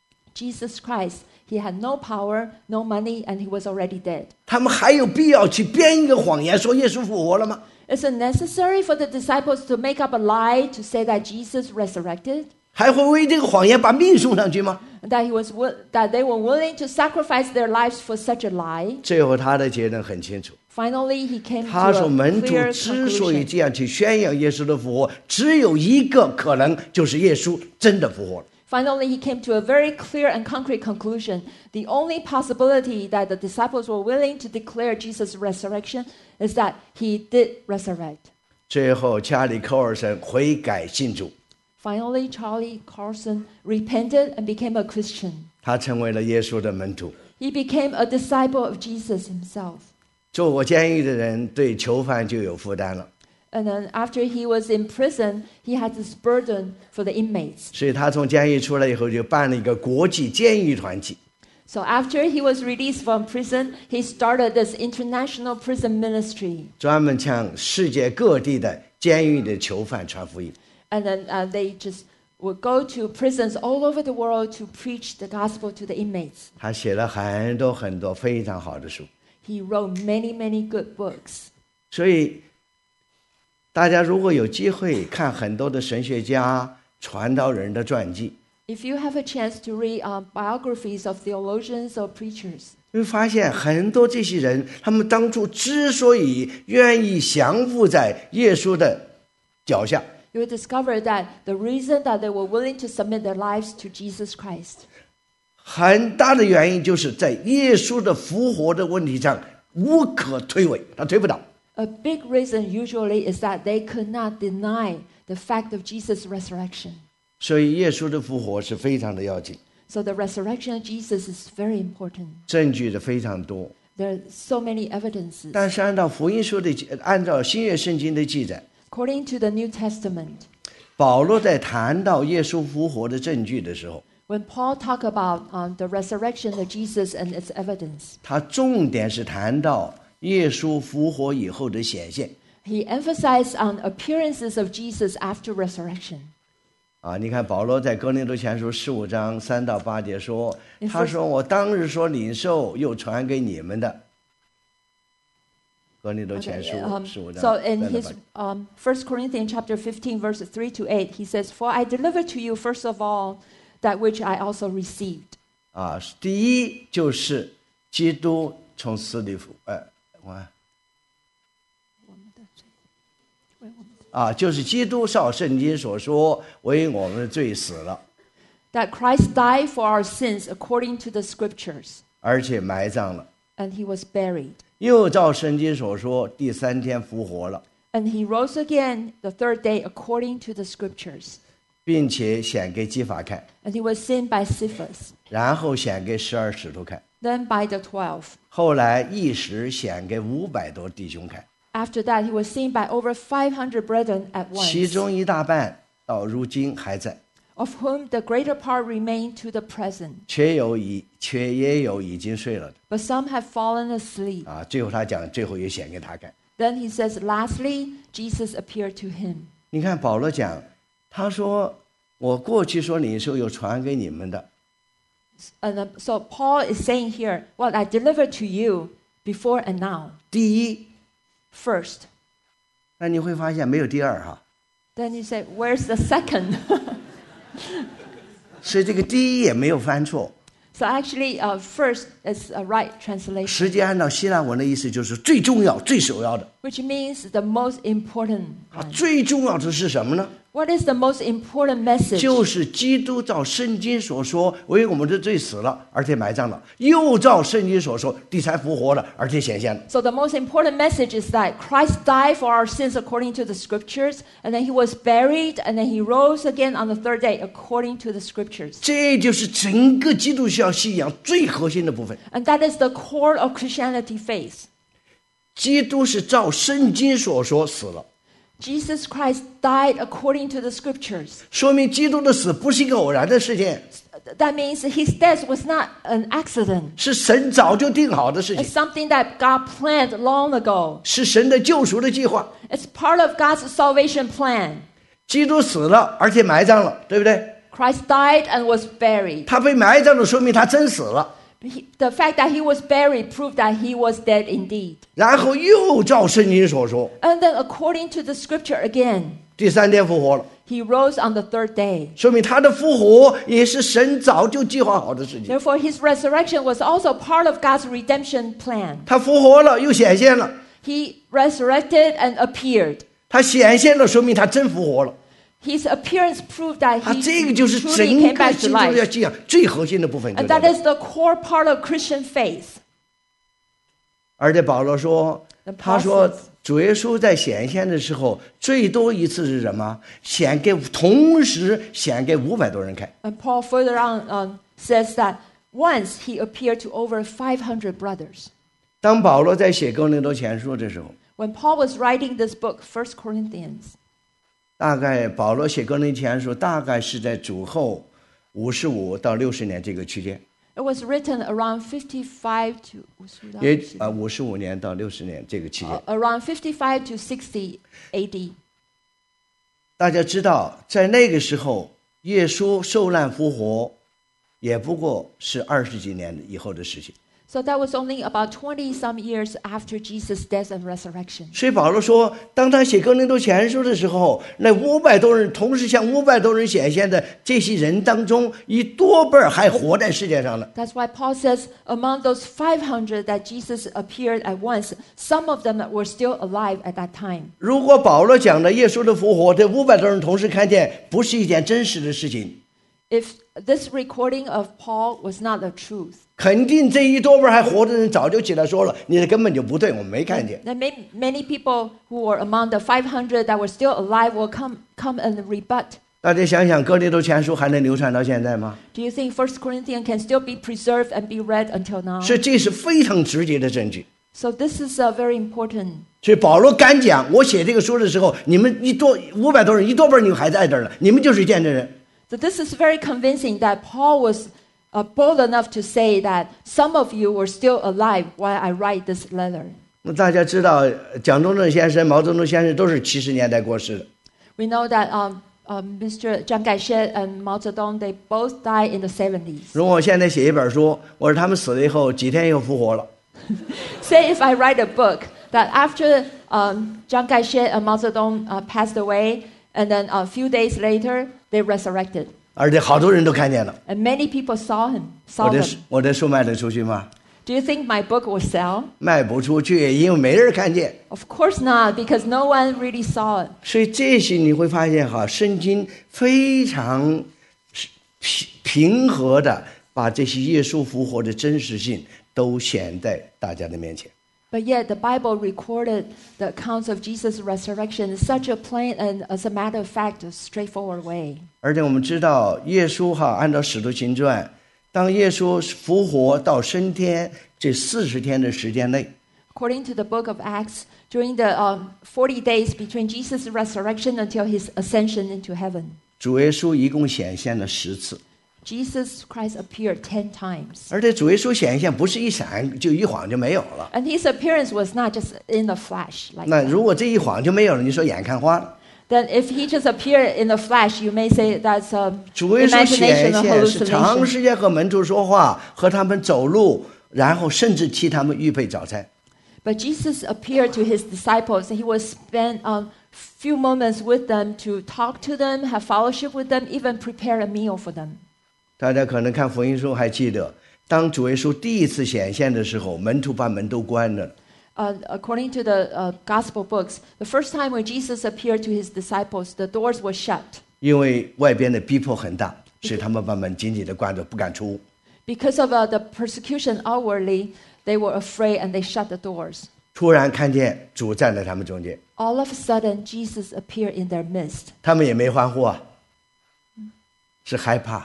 Jesus Christ, he had no power, no money, and he was already dead. 他们还有必要去编一个谎言说耶稣复活了吗？ Is it necessary for the disciples to make up a lie to say that Jesus resurrected? 还会为这个谎言把命送上去吗？ That that they were willing to sacrifice their lives for such a lie? 最后他的结论很清楚。 Finally, he came 他 to 说， a 门徒 clear 之所以 conclusion. 这样去宣扬耶稣的复活，只有一个可能，就是耶稣真的复活了。 Finally, he came to a very clear and concrete conclusion. The only possibility that the disciples were willing to declare Jesus' resurrection is that he did resurrect. 最后，查理·科尔森悔改信主， Finally, Charlie Carson repented and became a Christian. 他成为了耶稣的门徒。 He became a disciple of Jesus himself. 坐过监狱的人对囚犯就有负担了， And then after he was in prison, he had this burden for the inmates. 所以他从监狱出来以后，就办了一个国际监狱团体。 So after he was released from prison, he started this international prison ministry. 专门向世界各地的监狱的囚犯传福音。 And then they just would go to prisons all over the world to preach the gospel to the inmates. 他写了很多很多非常好的书， He wrote many, many good books. 所以大家如果有机会看很多的神学家、传道人的传记， If you have a chance to read biographies of theologians or preachers, 你会发现很多这些人，他们当初之所以愿意降服在耶稣的脚下， you will discover that the reason that they were willing to submit their lives to Jesus Christ, 很大的原因就是在耶稣的复活的问题上无可推诿，他推不倒。 a big reason usually is that they could not deny the fact of Jesus' resurrection. 所以耶稣的复活是非常的要紧， So the resurrection of Jesus is very important. 证据的非常多。 There are so many evidences. 但是按照福音书的，按照新约圣经的记载， According to the New Testament, 保罗在谈到耶稣复活的证据的时候， when Paul talked about the resurrection of Jesus and its evidence, 他重点是谈到耶稣复活以后的显现。 he emphasized on appearances of Jesus after resurrection. 你看保罗在哥林多前书15章3到8节说， In 他说我当日所领受又传给你们的。哥林多前书15章 So in 3到 his 8 1 Corinthians chapter 15, verses 3 to 8, he says, For I delivered to you first of all that which I also received. 第一就是基督从死里复就是基督照圣经所说，为我们的罪死了， That Christ died for our sins according to the scriptures, 而且埋葬了， and he was buried. 又照圣经所说，第3天复活了， And he rose again the third day according to the scriptures. 并且显给基法看， And he was seen by Cephas, 然后显给12使徒看， then by the 12. 后来一时显给500多弟兄看， After that, he was seen by over 500 brethren at 其 once, 中一大半到如今还在， of whom the greater part remain to the present. 却也有已经睡了的。 But some have fallen asleep. 最后他讲，最后也显给他看。 Then he says, lastly, Jesus appeared to him. 你看保罗讲，他说我过去所领受又传给你们的， And so Paul is saying here, what I delivered to you before and now. 第一， First. 那你会发现没有第二哈， Then you say, where's the second? 所以这个第一也没有翻错。 So actually, first is a right translation, 实际按照希腊文的意思就是最重要、最首要的。 which means the most important. 最重要的是什么呢？ What is the most important message? 就是基督照圣经所说，为我们的罪死了，而且埋葬了；又照圣经所说，第三复活了，而且显现了。 So the most important message is that Christ died for our sins according to the scriptures, and then he was buried, and then he rose again on the third day according to the scriptures. 这就是整个基督教信仰最核心的部分。 And that is the core of Christianity faith. 基督是照圣经所说死了， Jesus Christ died according to the scriptures. 说明基督的死不是一个偶然的事件， That means his death was not an accident. 是神早就定好的事情， It's something that God planned long ago. 是神的救赎的计划。 It's part of God's salvation plan. 基督死了，而且埋葬了，对不对？ Christ died and was buried. 他被埋葬了，说明他真死了。 The fact that he was buried proved that he was dead indeed. 然后又照圣经所说， And then according to the scripture again, 第三天复活了， he rose on the third day. 说明他的复活也是神早就计划好的事情。 Therefore, his resurrection was also part of God's redemption plan. 他复活了，又显现了， He resurrected and appeared. 他显现了，说明他真复活了。 His appearance proved that 这个 he 就是整 truly came 个 back 基 to 督教 life. 信仰最核心的部分。 And that is the core part of Christian faith. 而且保罗说 The， 他说 process. 主耶稣在显现的时候，最多一次是什么？同时显给500多人看。 And Paul further on says that once he appeared to over 500 brothers. 当保罗在写哥林多前书的时候， When Paul was writing this book, 1 Corinthians, 大概保罗写哥林多前书大概是在主后55到60年这个区间， it was written around 55 to 也55年到60年这个期间。 around 55 to 60 AD. 大家知道，在那个时候，耶稣受难复活，也不过是20几年以后的事情。 So that was only about 20 some years after Jesus' death and resurrection. 所以保罗说，当他写哥林多前书的时候，那500多人同时向500多人显现的这些人当中，一多半还活在世界上呢。 That's why Paul says among those 500 that Jesus appeared at once, some of them were still alive at that time. 如果保罗讲的耶稣的复活，这500多人同时看见，不是一件真实的事情， If this recording of Paul was not the truth, 肯定这一多半还活的人早就起来说了，你的根本就不对，我们没看见。 then many people who were among the 500 that were still alive will come and rebut 大家想想，哥林多前书还能流传到现在吗？ Do you think 1 Corinthians can still be preserved and be read until now? 这是非常直接的证据。 So this is very important. 所以保罗敢讲，我写这个书的时候，你们500多人一多半你们还在这儿呢，你们就是见证人。 So this is very convincing that Paul was bold enough to say that some of you were still alive while I write this letter. 那大家知道，蒋中正先生、毛泽东先生都是70年代过世的。 We know that Mr. Chiang Kai-shek and Mao Zedong, they both died in the 70s. 如果我现在写一本书，我说他们死了以后几天以后复活了， Say if I write a book that after Chiang Kai-shek and Mao Zedong passed away, and then a few days later, they resurrected. 而且好多人都看见了。 And many people saw them. 我的书卖得出去吗？ Do you think my book will sell? 卖不出去，因为没人看见。 Of course not, because no one really saw it. 所以这些你会发现哈，圣经非常平和的把这些耶稣复活的真实性都显在大家的面前。 But yet, the Bible recorded the accounts of Jesus' resurrection in such a plain and, as a matter of fact, a straightforward way. 而且我们知道，耶稣哈，按照使徒行传，当耶稣复活到升天这40天的时间内， According to the book of Acts, during the 40 days between Jesus' resurrection until his ascension into heaven, 主耶稣一共显现了10次。 Jesus Christ appeared 10 times. 而且主耶稣显现不是一闪就一晃就没有了。 And his appearance was not just in a flash like 那 that. 如果这一晃就没有了，你说眼看花了。 Then if he just appeared in a flash, you may say that's 主耶稣 imagination 显 or 现是长 hallucination. 时间和门徒说话，和他们走路，然后甚至替他们预备早餐。 But Jesus appeared to his disciples. He would spend a few moments with them to talk to them, have fellowship with them, even prepare a meal for them. 大家可能看福音书还记得，当主耶稣第一次显现的时候，门徒把门都关了。 According to the gospel books, the first time when Jesus appeared to his disciples, the doors were shut 因为外边的逼迫很大，使他们把门紧紧的关着，不敢出屋。 because of the persecution outwardly. They were afraid and they shut the doors. 突然看见主站在他们中间， All of a sudden, Jesus appeared in their midst. 他们也没欢呼啊，是害怕，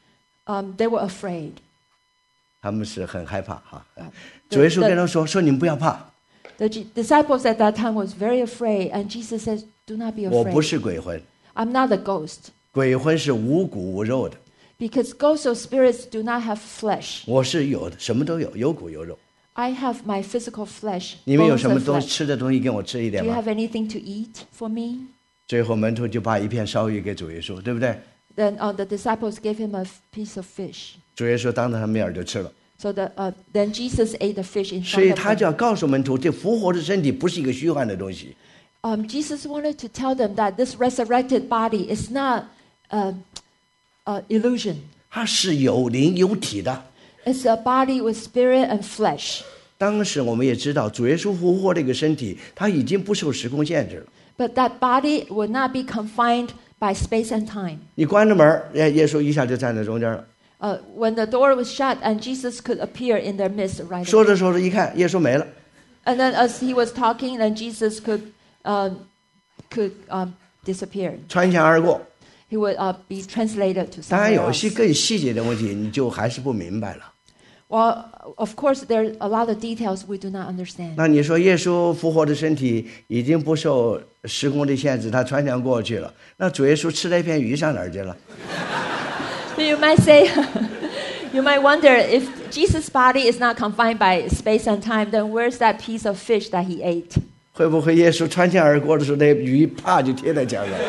They were afraid. 他们是很害怕哈。主耶稣跟他们说你们不要怕， The disciples at that time was very afraid, and Jesus says, "Do not be 我不 afraid. 是鬼魂， I'm not a ghost, 鬼魂是无骨无肉的， because ghosts or spirits do not have flesh. 我是有的，什么都有，有骨有肉。 I have my physical flesh, 你们有 bones 什么 and 东西 flesh. 吃的东西跟我吃一 Do 点 you 吗？ have anything to eat for me?" 最后门徒就把一片烧鱼给主耶稣，对不对？ Then the disciples gave him a piece of fish. 主耶稣当着他面就吃了， So then Jesus ate the fish in 所以 front 他 of 就 them. 要告诉门徒，这复活的身体不是一个虚幻的东西， Jesus wanted to tell them that this resurrected body is not illusion. 它是有灵有体的。 It's a body with spirit and flesh. 当时我们也知道，主耶稣复活这个身体，他已经不受时空限制了。 But that body would not be confined by space and time. 你关着门，耶稣一下就站在中间了。 When the door was shut and Jesus could appear in their midst right 说 away. 着说着，一看耶稣没了， And then as he was talking, then Jesus could disappear. 穿墙而过。 He would be translated to 当然 somewhere 有些 else. 更细节的问题，你就还是不明白了。 Well, of course, there are a lot of details we do not understand. 那你说耶稣复活的身体已经不受时空的限制，他穿墙过去了。那主耶稣吃了一片鱼上哪儿去了？ So you might say, you might wonder if Jesus' body is not confined by space and time, then where's that piece of fish that he ate? 会不会耶稣穿墙而过的时候，那鱼啪就贴在墙上？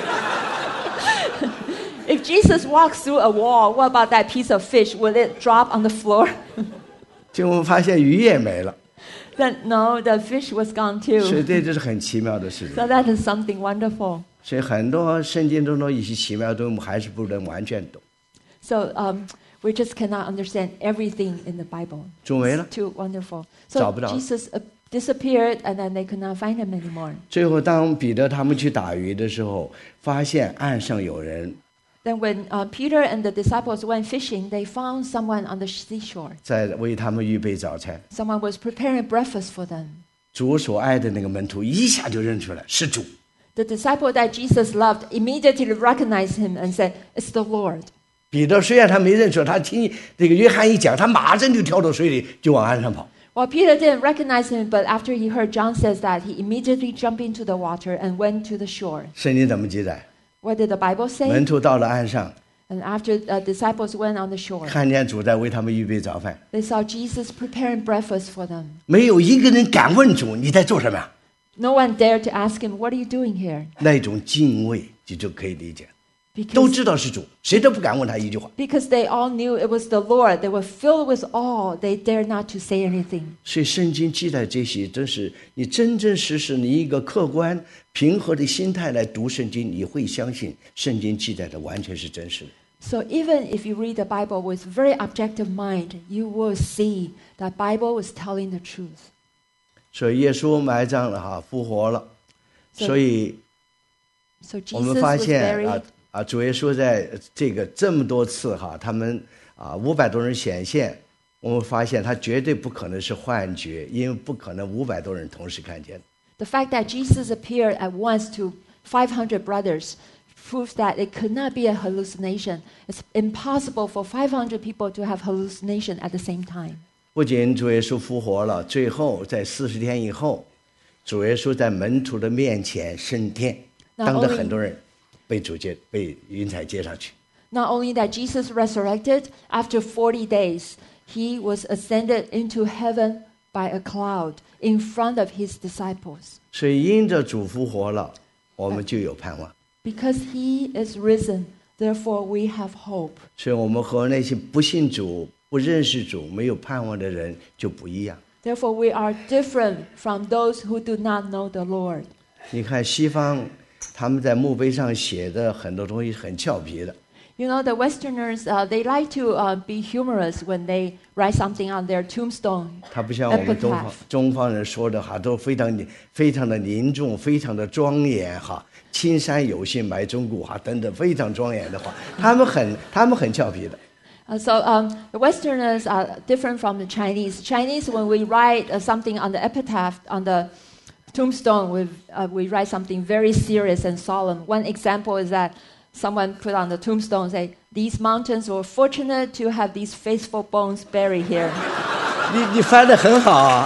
If Jesus walks through a wall, what about that piece of fish? Will it drop on the floor? 结果我们发现鱼也没了， Then no, the fish was gone 所 too. 以这是很奇妙的事情。 So that is something wonderful. 所以很多圣经中的一些奇妙的东西，我们还是不能完全懂。 So we just cannot understand everything in the Bible. 主没了， It's too wonderful. 找 So 不到。 Jesus disappeared, and then they could not find him anymore. 最后当彼得他们去打鱼的时候，发现岸上有人 Then when Peter and the disciples went fishing, they found someone on the seashore. 在为他们预备早餐。 Someone was preparing breakfast for them. 主所爱的那个门徒一下就认出来是主。 The disciple that Jesus loved immediately recognized him and said, "It's the Lord." 彼得虽然他没认出，他听这个约翰一讲，他马上就跳到水里，就往岸上跑。 Well, Peter didn't recognize him, but after he heard John says that, he immediately jumped into the water and went to the shore. 圣经怎么记载？ What did the Bible 门 say? 徒到了岸上， And after disciples went on the shore, 看见主在为他们预备早饭， they saw Jesus preparing breakfast for them. 没有一个人敢问主你在做什么呀？ No one dared to ask him, "What are you doing here?" 那种敬畏就可以理解，都 Because, 知道是主，谁都不敢问他一句话。 because they all knew it was the Lord. They were filled with awe. They dared not to say anything. 所以圣经记载这些，真是你真真实实你一个客观平和的心态来读圣经，你会相信圣经记载的完全是真实的。 So even if you read the Bible with very objective mind, you will see that Bible was telling the truth. 所以耶稣埋葬了哈，复活了， So- 所以 So 我们 Jesus 发 was 现 buried. 主耶稣在这个这么多次哈，他们500多人显现，我们发现他绝对不可能是幻觉，因为不可能500多人同时看见。 The fact that Jesus appeared at once to 500 brothers proves that it could not be a hallucination. It's impossible for 500 people to have hallucination at the same time. 不仅主耶稣复活了，最后在40天以后，主耶稣在门徒的面前升天， Not 当着 only- 很多人被云彩接上去。 Not only that Jesus resurrected, after 40 days, he was ascended into heaven by a cloud in front of his disciples. 所以因着主复活了，我们就有盼望。 Because he is risen, therefore we have hope. 所以我们和那些不信主、不认识主、没有盼望的人就不一样。 Therefore we are different from those who do not know the Lord. 你看西方，他们在墓碑上写的很多东西很俏皮的， You know, the Westerners, they like to be humorous when they write something on their tombstone. 他不像我们 Epitaph. 中方人说的哈，都非常的凝重，非常的庄严哈。青山有幸埋忠骨哈，等等非常庄严的话，他们很俏皮的。 So the Westerners are different from the Chinese. Chinese, when we write something on the epitaph, on the tombstone, we write something very serious and solemn. One example is that someone put on the tombstone, say, "These mountains were fortunate to have these faithful bones buried here." 你翻得很好啊，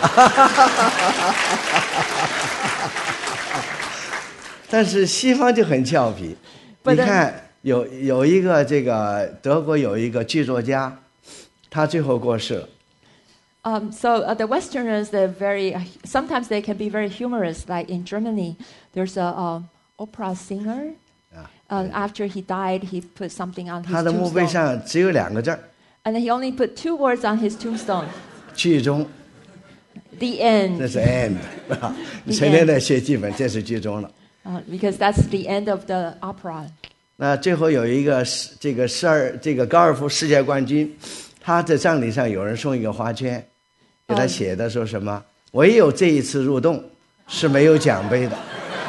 但是西方就很俏皮。 But 你看有一个这个德国有一个剧作家，他最后过世了。 So the Westerners, they're very. Sometimes they can be very humorous. Like in Germany, there's a opera singer. 啊， After he died, he put something on 他 his 的墓碑 tombstone, 上只有2个字儿 and he only put 2 words on his tombstone: 剧中， "The 这 end." 是 end 啊。你成天在写剧本，这是剧中了。 Because that's the end of the opera. 那最后有一个这个高尔夫世界冠军，他在葬礼上有人送一个花圈，给他写的说什么？唯有这一次入洞是没有奖杯的。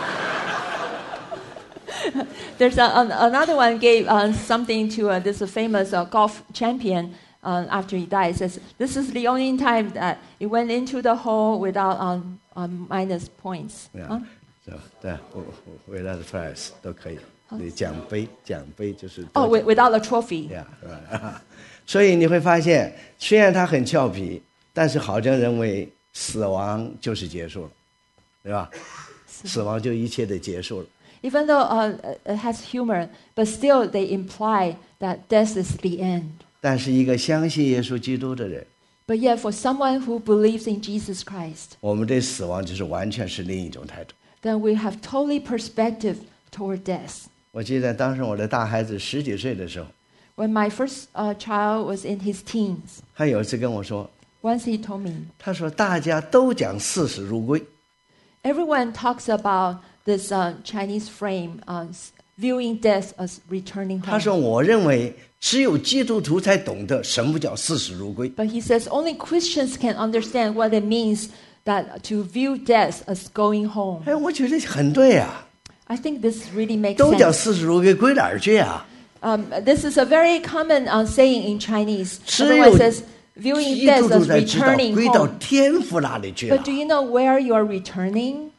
There's another one gave something to this famous golf champion after he died. It says, "This is the only time that he went into the hole without minus points." 对，without prize 都可以。你奖杯就是 Oh, without a trophy. 呀，是吧？所以你会发现，虽然他很俏皮，但是好像认为死亡就是结束了，对吧？死亡就一切的结束了。 Even though it has humor, but still they imply that death is the end. 但是一个相信耶稣基督的人， But yet, for someone who believes in Jesus Christ, 我们对死亡就是完全是另一种态度。 then we have totally perspective toward death. 我记得当时我的大孩子10几岁的时候， When my first child was in his teens, 他有一次跟我说， once he told me, 他说大家都讲视死如归， everyone talks about this Chinese frame, viewing death as returning 他 home. 说我认为只有基督徒才懂得什么叫视死如归。 But he says only Christians can understand what it means that to view death as going home. 哎，我觉得很对啊， I think this really makes 都讲 sense. 视死如归，归哪儿去啊？ This is a very common saying in Chinese. 只 Everyone 有 says viewing 基 death 督徒 as 才知道 returning 归到 home. 天父那里去了 But do。you know where you are returning?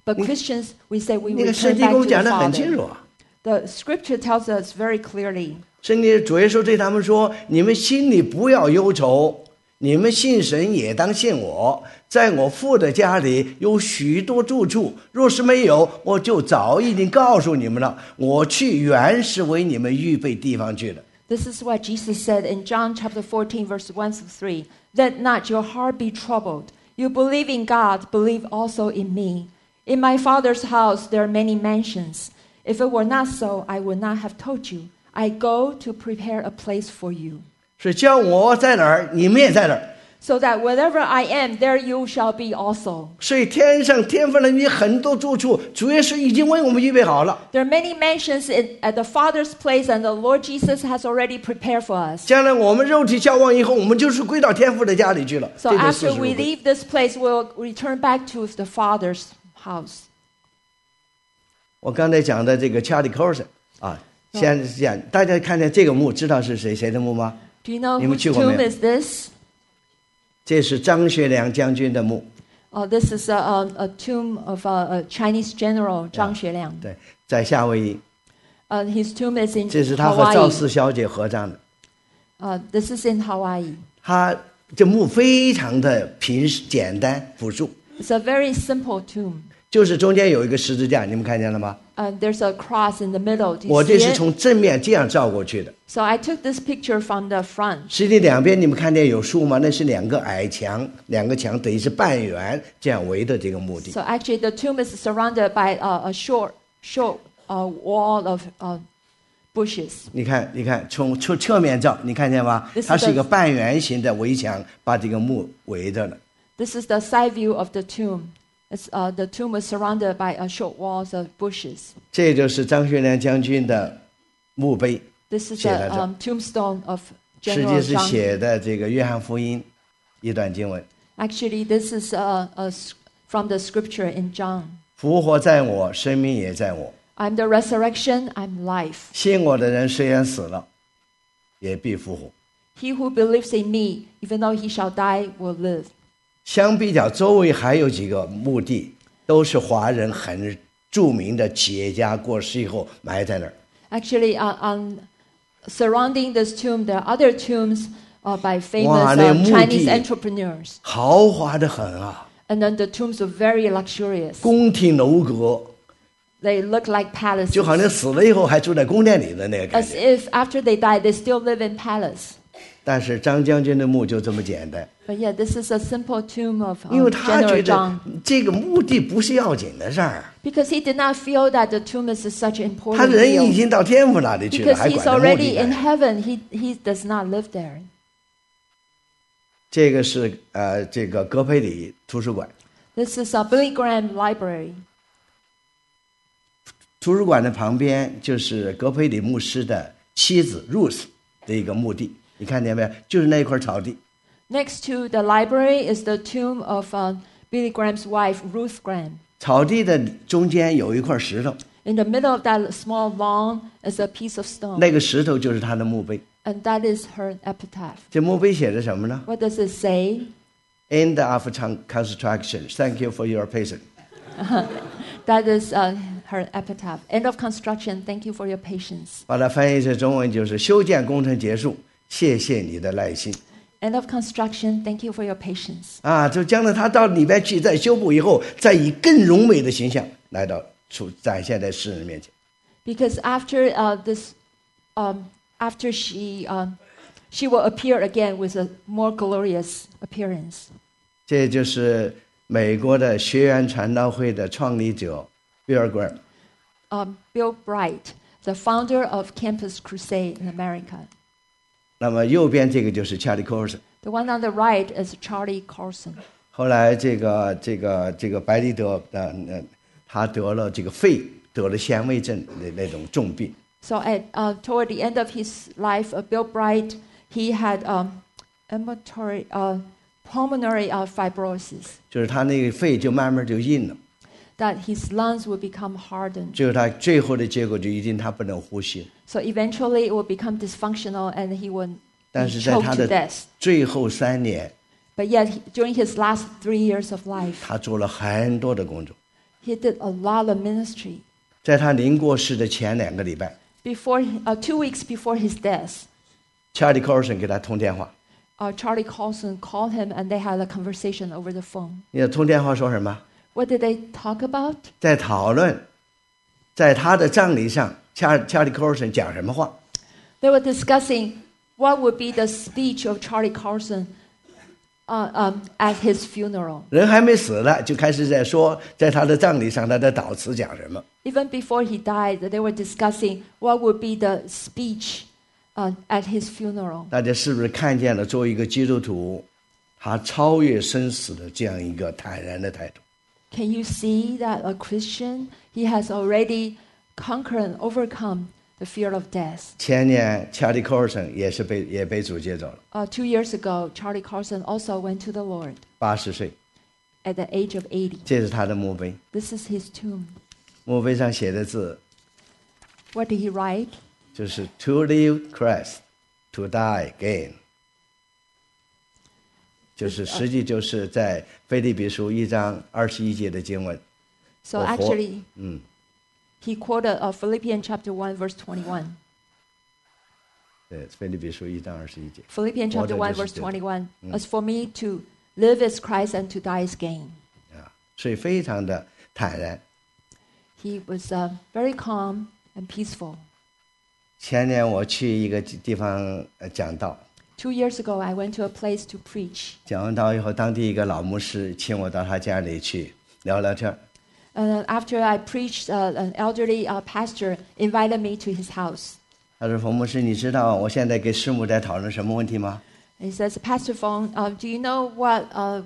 But Christians, we say we 那个 return 圣经 back 给我 to 们讲 the 得很清 Father. 楚啊。 The scripture tells us very clearly. 圣经主耶稣对他们说：“你们心里不要忧愁，你们信神也当信我。在我父的家里有许多住处，若是没有，我就早已经告诉你们了。我去原是为你们预备地方去了。” This is what Jesus said in John chapter 14, verse 1 to 3. Let not your heart be troubled. You believe in God, believe also in me. In my Father's house there are many mansions. If it were not so, I would not have told you. I go to prepare a place for you. 是叫我在哪儿，你们也在哪儿。 So that wherever I am, there you shall be also. 所以天上天父那里很多住处，主耶稣已经为我们预备好了。 There are many mansions at the Father's place, and the Lord Jesus has already prepared for us. 将来我们肉体消亡以后，我们就是归到天父的家里去了。 So 这就 after 45 we 归 leave this place, we'll return back to the Father's house. 我刚才讲的这个 Charlie Colson 啊，先讲大家看见这个墓，知道是谁的墓吗？ Do you know 你们 whose 去过没有？ tomb is this? 这是张学良将军的墓。 This is a tomb of a Chinese general, Zhang Xueliang. 对，在夏威夷， His tomb is in 这是他和赵 Hawaii. 四小姐合葬的。 This is in Hawaii. 他这墓非常的简单朴素， It's a very simple tomb. 就是中间有一个十字架，你们看见了吗？ There's a cross in the middle. Do 我 you 这 see 是 it? 从正面这样照过去的。 So I took this picture from the front. 实际两边你们看见有树吗？那是两个矮墙，两个墙等于是半圆这样围的这个墓地。 So actually, the tomb is surrounded by a short wall of bushes. 你看，从侧面照，你看见吗 This？is 它是一个 the- 半圆形的围墙，把这个墓围着了。 This is the side view of the tomb. The tomb was surrounded by short walls of bushes. 这就是张学良将军的墓碑， This is 写 the 在这。 tombstone of 实 General 际是 Zhang. 写的这个约翰福音一段经文。 Actually, this is from the scripture in John. 复活在我，生命也在我。 I'm the resurrection, I'm life. 信我的人虽然死了，也必复活。 He who believes in me, even though he shall die, will live. 相比较，周围还有几个墓地，都是华人很著名的企业家过世以后埋在那儿。 Actually, surrounding this tomb, there are other tombs by famous 哇，那墓地- Chinese entrepreneurs. 豪华的很啊， And then the tombs are very luxurious. 宫廷楼阁， They look like palaces. 就好像死了以后还住在宫殿里的那个感 As 觉。 if after they die, they still live in palace. 但是张将军的墓就这么简单， But yeah, this is a simple tomb of 因为他 General 觉得 Zhang. 这个墓地不是要紧的事儿， Because he did not feel that the tomb is such an 他 important 人已 deal. 经到天父那里去了， Because 还 he's 管着墓地 already 干 in 什么？ heaven. He does not live there. 这个是这个格培里图书馆， This is a Billy Graham Library. 图书馆的旁边就是格培里牧师的妻子 Ruth 的一个墓地，你看见没有？就是那一块草地。 Next to the library is the tomb of Billy Graham's wife, Ruth Graham. 草地的中间有一块石头， In the middle of that small lawn is a piece of stone. 那个石头就是他的墓碑。 And that is her epitaph. 这墓碑写着什么呢 What does it say? ？End of construction. Thank you for your patience. That is her epitaph. End of construction. Thank you for your patience. 把它翻译成中文就是修建工程结束，谢谢你的耐心。 End of construction. Thank you for your patience. 啊，就将来他到里边去，在修补以后，再以更荣美的形象来到展现在世人面前。 Because after after she will appear again with a more glorious appearance. 这就是美国的学员传道会的创立者 Bill Graham。 Bill Bright, the founder of Campus Crusade in America. 那么右边这个就是 Charlie Colson。 The one on the right is Charlie Carlson. 后来这个白利德他得了这个肺得了纤维症的那种重病。 So toward the end of his life, Bill Bright, he had pulmonary fibrosis. 就是他那个肺就慢慢就硬了， That his lungs would become hardened. 最后他最后的结果就一定他不能呼吸。 So eventually it would become dysfunctional and he would 但 be 是在 choked 他 to 的 death. 最后3年， But yet, during his last 3 years of life, 他做了很多的工作。 He did a lot of ministry. 在他临过世的前2个礼拜 2 weeks before his death, ，Charlie Carlson 给他通电话。 Charlie Carlson called him and they had a conversation over the phone. 你通电话说什么？ What did they talk about? 在讨论，在他的葬礼上，Charlie Carlson 讲什么话？ They were discussing what would be the speech of Charlie Carlson at his funeral. 人还没死呢，就开始在说，在他的葬礼上他的祷词讲什么。 Even before he died, they were discussing what would be the speech at his funeral. 大家是不是看见了作为一个基督徒，他超越生死的这样一个坦然的态度？ Can you see that a Christian, he has already conquered and overcome the fear of death? 前年 Charlie Carlson 也被主接走了， 2 years ago, Charlie Carlson also went to the Lord 80岁， at the age of 80. 这是他的墓碑。 This is his tomb. 墓碑上写的字 What did he write? 就是 "To live Christ, to die gain"， 就是实际就是在腓立比书1章21节的经文。 So 我活- actually, he quoted Philippians chapter 1, verse 21. 对，腓立比书1章21节。 Philippians chapter 1, verse 21. As for me, to live is Christ and to die is gain. 所以非常的坦然。 He was very calm and peaceful. 前年我去一个地方讲道， 2 years ago, I went to a place to preach. 讲完道以后，当地一个老牧师请我到他家里去聊聊天。 And after I preached, an elderly pastor invited me to his house. 他说：“冯牧师，你知道我现在跟师母在讨论什么问题吗？” He says, Pastor Fong, do you know what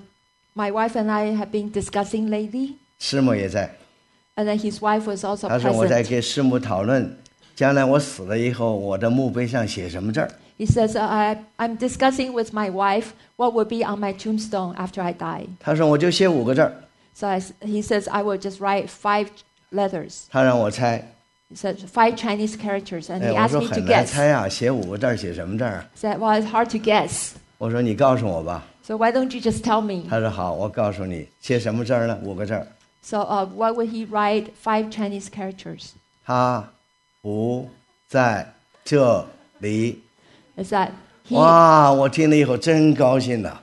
my wife and I have been discussing lately? 师母也在。 And then his wife was also 他说：“我在 present. 跟师母讨论，将来我死了以后，我的墓碑上写什么字儿。” He says, I'm discussing with my wife what would be on my tombstone after I die. 他说：“我就写5个字儿。” So he says, I will just write 5 letters. 他让我猜。 He said 5 Chinese characters, and 哎， he 我 asked 说 me to 很难 guess. 猜啊，写5个字儿，写什么字儿啊？ He said, well, it's hard to guess. 我说你告诉我吧。 So why don't you just tell me? 他说好，我告诉你，写什么字儿呢？5个字儿。 So what would he write? 5 Chinese characters. 他不在这里。 Is that he? 哇，我听了以后真高兴呐！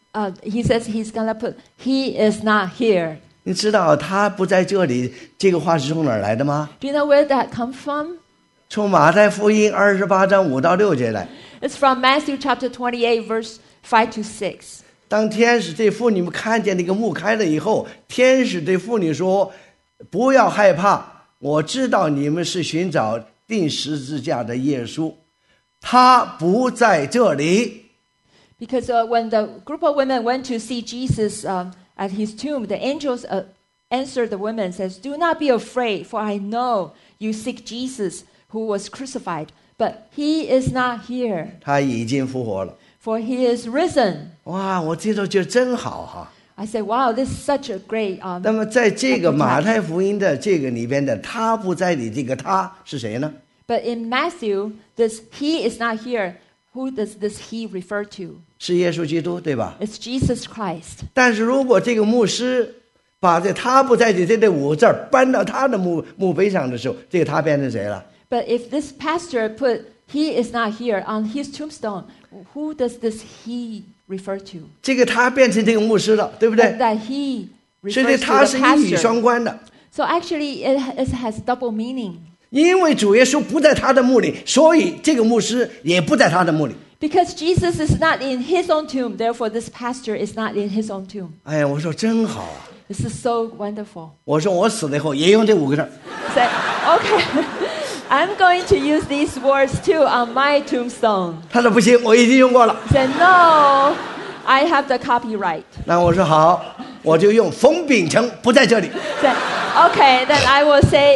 He says he's gonna put he is not here. 你知道他不在这里这个话是从哪儿来的吗？ Do you know where that comes from? 从马太福音28章5到6节来。 It's from Matthew chapter 28, verse 5 to 6. 当天使对妇女们看见那个墓开了以后，天使对妇女说：“不要害怕，我知道你们是寻找钉十字架的耶稣，他不在这里。” Because when the group of women went to see Jesus at his tomb, the angels answered the women and says, "Do not be afraid, for I know you seek Jesus who was crucified, but he is not here, 他已经复活了。 for he is risen." 哇，我这时候觉得真好哈。 I said, "Wow, this is such a great." 那么在这个马太福音的这个里边的他不在里，这个他是谁呢？ But in Matthew, this he is not here. Who does this he refer to? 是耶稣基督，对吧？ It's Jesus Christ. 但是如果这个牧师把这他不在这这5个字儿搬到他的墓碑上的时候，这个他变成谁了？ But if this pastor put he is not here on his tombstone, who does this he refer to? 这个他变成这个牧师了，对不对？ That he 所以 refers 他 to 是 the 一语 pastor. 双关的。 So actually, it has double meaning. 因为主耶稣不在他的墓里，所以这个牧师也不在他的墓里。 Because Jesus is not in his own tomb, therefore this pastor is not in his own tomb. 哎呀，我说真好啊！ This is so wonderful. 我说我死了以后也用这5个字儿。 Say, okay, I'm going to use these words too on my tombstone. 他说不行，我已经用过了。 Say, no, I have the copyright. 那我说好，我就用冯秉成不在这里。 Say, okay, then I will say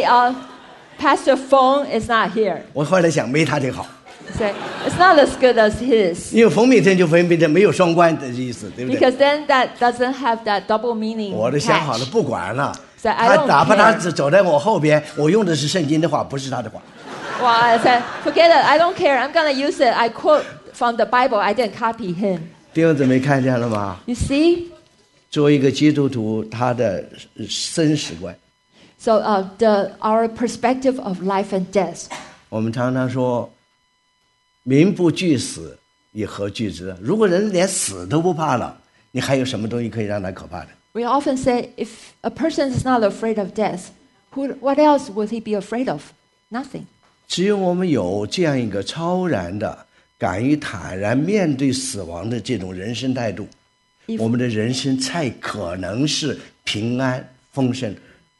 Pastor Fong is not here. 我后来想，没他这好， Say, it's not as good as his. 因为冯秉成就冯秉成没有双关的意思，对不对？ Because then that doesn't have that double meaning 我都想好了， catch. 不管了。 So I 他 don't 哪怕他 care. 走在我后边，我用的是圣经的话，不是他的话。 Well, I said, forget it. I don't care. I'm going to use it. I quote from the Bible. I didn't copy him. 弟兄姊妹看见了吗？ You see? 作为一个基督徒，他的生死观， So our perspective of life and death. 我们常常说，民不惧死，以何惧之？如果人连死都不怕了，你还有什么东西可以让他可怕的？ We often say, if a person is not afraid of death, what else would he be afraid of? Nothing. 只有我们有这样一个超然的、敢于坦然面对死亡的这种人生态度，我们的人生才可能是平安丰盛。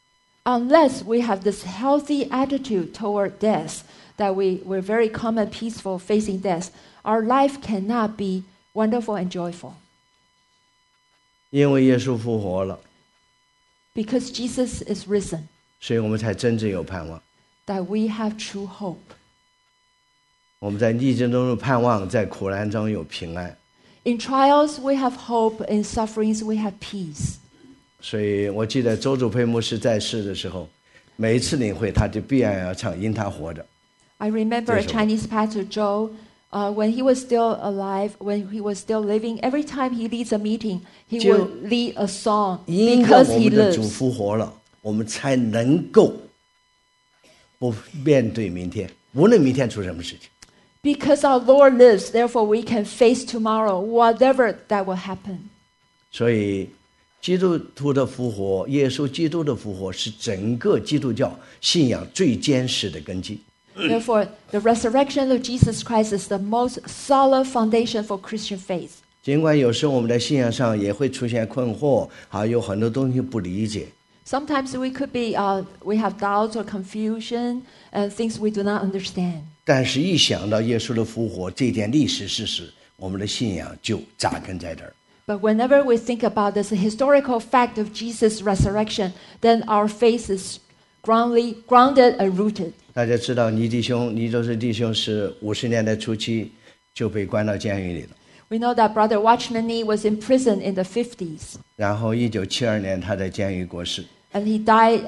Unless we have this healthy attitude toward death, that we're very calm and peaceful facing death, our life cannot be wonderful and joyful. 因为耶稣复活了， Because Jesus is risen, 所以我们才真正有盼望。 that we have true hope. 我们在逆境中有盼望，在苦难中有平安。 In trials, we have hope. In sufferings, we have peace. 所以我记得周主培牧师在世的时候，每一次领会他就必然要唱《因他活着》。 I remember a Chinese pastor, Joe, when he was still alive, when he was still living, every time he leads a meeting, he would lead a song 因着 because 我 he 们的主 lives. 复活了，我们才能够不面对明天，无论明天出什么事情。 Because our Lord lives, therefore we can face tomorrow, whatever that will happen. 所以，基督徒的复活，耶稣基督的复活，是整个基督教信仰最坚实的根基。 Therefore, the resurrection of Jesus Christ is the most solid foundation for Christian faith. 尽管有时候我们在信仰上也会出现困惑，还有很多东西不理解。 Sometimes we could be, we have doubts or confusion and things we do not understand. 但是，一想到耶稣的复活这件历史事实，我们的信仰就扎根在这儿。 But whenever we think about this historical fact of Jesus' resurrection, then our faith is grounded and rooted. 大家知道，尼多斯弟兄是50年代初期就被关到监狱里了。 We know that Brother Watchman Nee was in prison in the 50s, 然后1972年他在监狱过世， and he died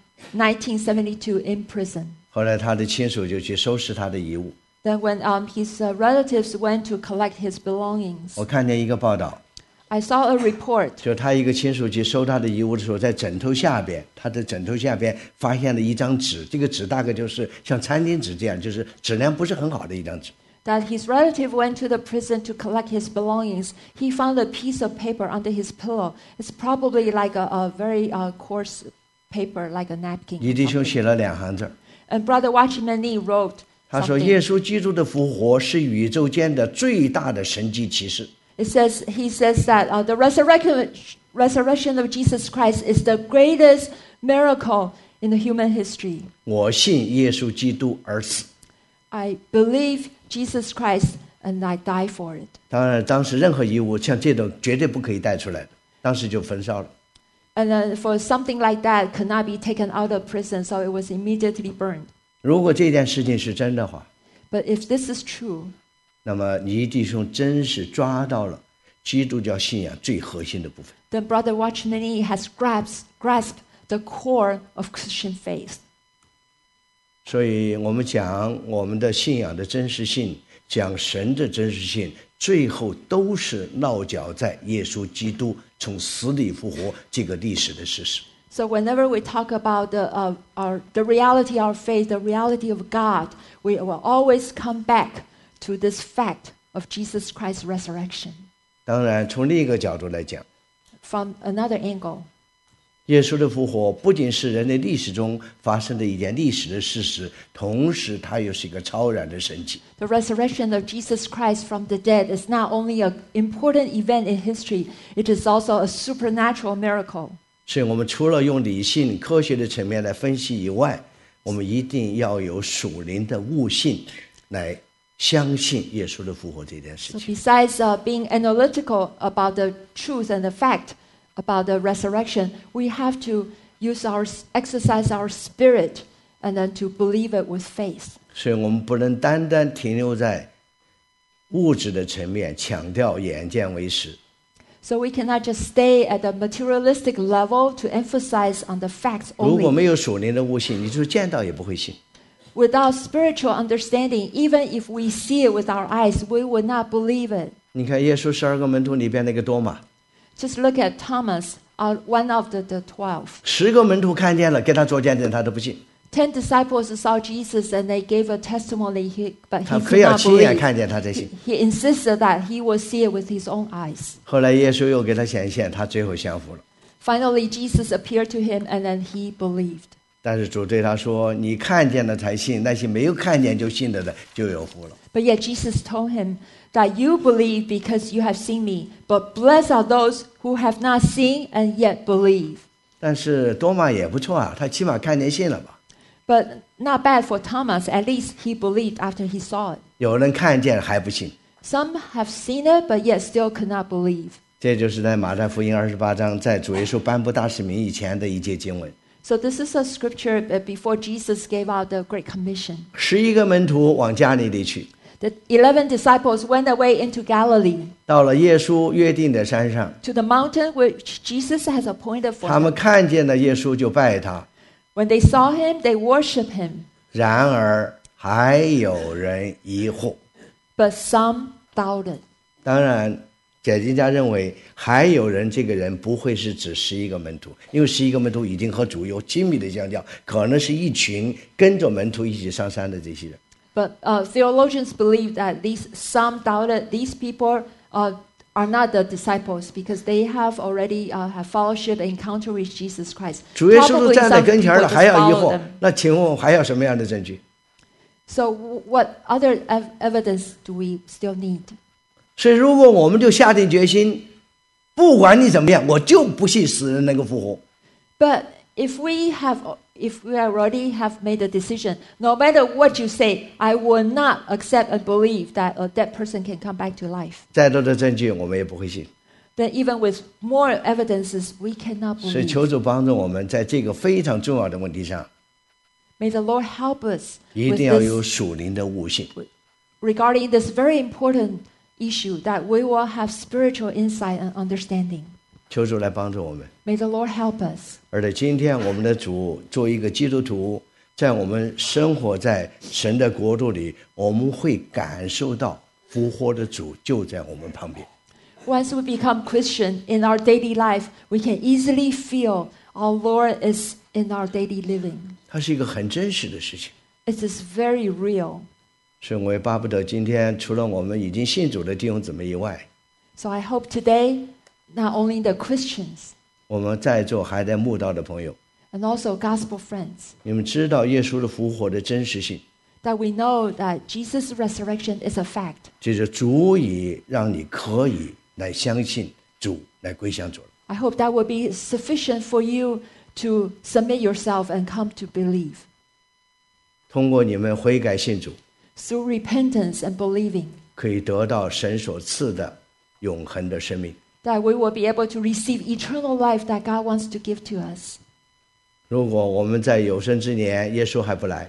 1972 in prison. 后来他的亲属就去收拾他的遗物。 Then when his relatives went to collect his belongings, 我看见一个报道， I saw a report 就他一个亲属去收他的遗物的时候，在枕头下边，他的枕头下边发现了一张纸，这个纸大概就是像餐巾纸这样，就是质量不是很好的一张纸。 that his relative went to the prison to collect his belongings. He found a piece of paper under his pillow. It's probably like a very coarse paper, like a napkin. 尼弟兄写了2行字， And Brother Watchman Nee wrote 他说： something. 耶稣基督的复活是宇宙间的最大的神迹奇事。 He says that the resurrection of Jesus Christ is the greatest miracle in the human history. 我信耶稣基督而死。 I believe Jesus Christ and I die for it. 当然，当时任何遗物像这种绝对不可以带出来的，当时就焚烧了。 And then for something like that could not be taken out of prison, so it was immediately burned. 如果这件事情是真的话， But if this is true, 那么尼弟兄真是抓到了基督教信仰最核心的部分。 then Brother Watchman Nee has grasped the core of Christian faith. 所以我们讲我们的信仰的真实性，讲神的真实性，最后都是落脚在耶稣基督从死里复活这个历史的事实。 So whenever we talk about the reality of our faith, the reality of God, we will always come back to this fact of Jesus Christ's resurrection. 当然，从另一个角度来讲， From another angle, 耶稣的复活不仅是人类历史中发生的一件历史的事实，同时它又是一个超然的神迹。 the resurrection of Jesus Christ from the dead is not only an important event in history, it is also a supernatural miracle. 所以我们除了用理性科学的层面来分析以外，我们一定要有属灵的悟性来相信耶稣的复活这件事 So 情。 besides being analytical about the truth and the fact about the resurrection, we have to exercise our spirit and then to believe it with faith. 所以我们不能单单停留在物质的层面，强调眼见为实。 So we cannot just stay at the materialistic level to emphasize on the facts 如果 only. 没有属灵的悟性，你就是见到也不会信。 Without spiritual understanding, even if we see it with our eyes, we would not believe it. 你看耶稣12个门徒里边那个多马， Just look at Thomas, one of the 12. 10个门徒看见了，给他做见证，他都不信。 10 disciples saw Jesus and they gave a testimony, but 他 he 非 could 要 not 亲眼 believe. 看见，他才信。 He insisted that he would see it with his own eyes. 后来耶稣又给他显现，他最后降服了。 Finally, Jesus appeared to him and then he believed. 但是主对他说：“你看见了才信，那些没有看见就信了的，就有福了。” But yet Jesus told him that you believe because you have seen me, but blessed are those who have not seen and yet believe. 但是多马也不错啊，他起码看见信了吧？ But not bad for Thomas. At least he believed after he saw it. 有人看见还不信， Some have seen it, but yet still could not believe. 这就是在马太福音28章，在主耶稣颁布大使命以前的一节经文。 So this is a scripture before Jesus gave out the Great Commission. 11个门徒往加利利去， The 11 disciples went away into Galilee 到了耶稣约定的山上， to the mountain which Jesus has appointed for 他们 them. 看见了耶稣就拜他， When they saw him, they worshiped him. 然而还有人疑惑。 But some doubted. 当然，解经家认为还有人这个人不会是指11个门徒，因为11个门徒已经和主有亲密的相交，可能是一群跟着门徒一起上山的这些人。 But theologians believe that some doubted these people are not the disciples because they have already have fellowship and encounter with Jesus Christ. 主耶稣都 Probably 站在 some 跟前 people 了， just 还要疑 follow 惑 them.， 那请问还要什么样的证据？ So what other evidence do we still need? 所以，如果我们就下定决心，不管你怎么样，我就不信死人能够复活。 But if we already have made a decision, no matter what you say, I will not accept and believe that a dead person can come back to life. 再多的证据，我们也不会信。 Then even with more evidences, we cannot 所以， believe. 求主帮助我们，在这个非常重要的问题上， May the Lord help us 一 with 定要有 this, 属灵的悟性。 regarding this very important issue, that we will have spiritual insight and understanding. 求主来帮助我们。 May the Lord help us. 而且今天我们的主作为一个基督徒，在我们生活在神的国度里，我们会感受到复活的主就在我们旁边。 Once we become Christian in our daily life, we can easily feel our Lord is in our daily living. 它是一个很真实的事情。 It is very real. 所以我也巴不得今天除了我们已经信主的弟兄姊妹以外， So I hope today, not only the Christians 我们在座还在慕道的朋友， and also gospel friends, 你们知道耶稣的复活的真实性， that we know that Jesus' resurrection is a fact. 这就足以让你可以来相信主，来归向主了。 I hope that will be sufficient for you to submit yourself and come to believe. 通过你们悔改信主， Through repentance and believing, 可以得到神所赐的永恒的生命。 that we will be able to receive eternal life that God wants to give to us. 如果我们在有生之年，耶稣还不来，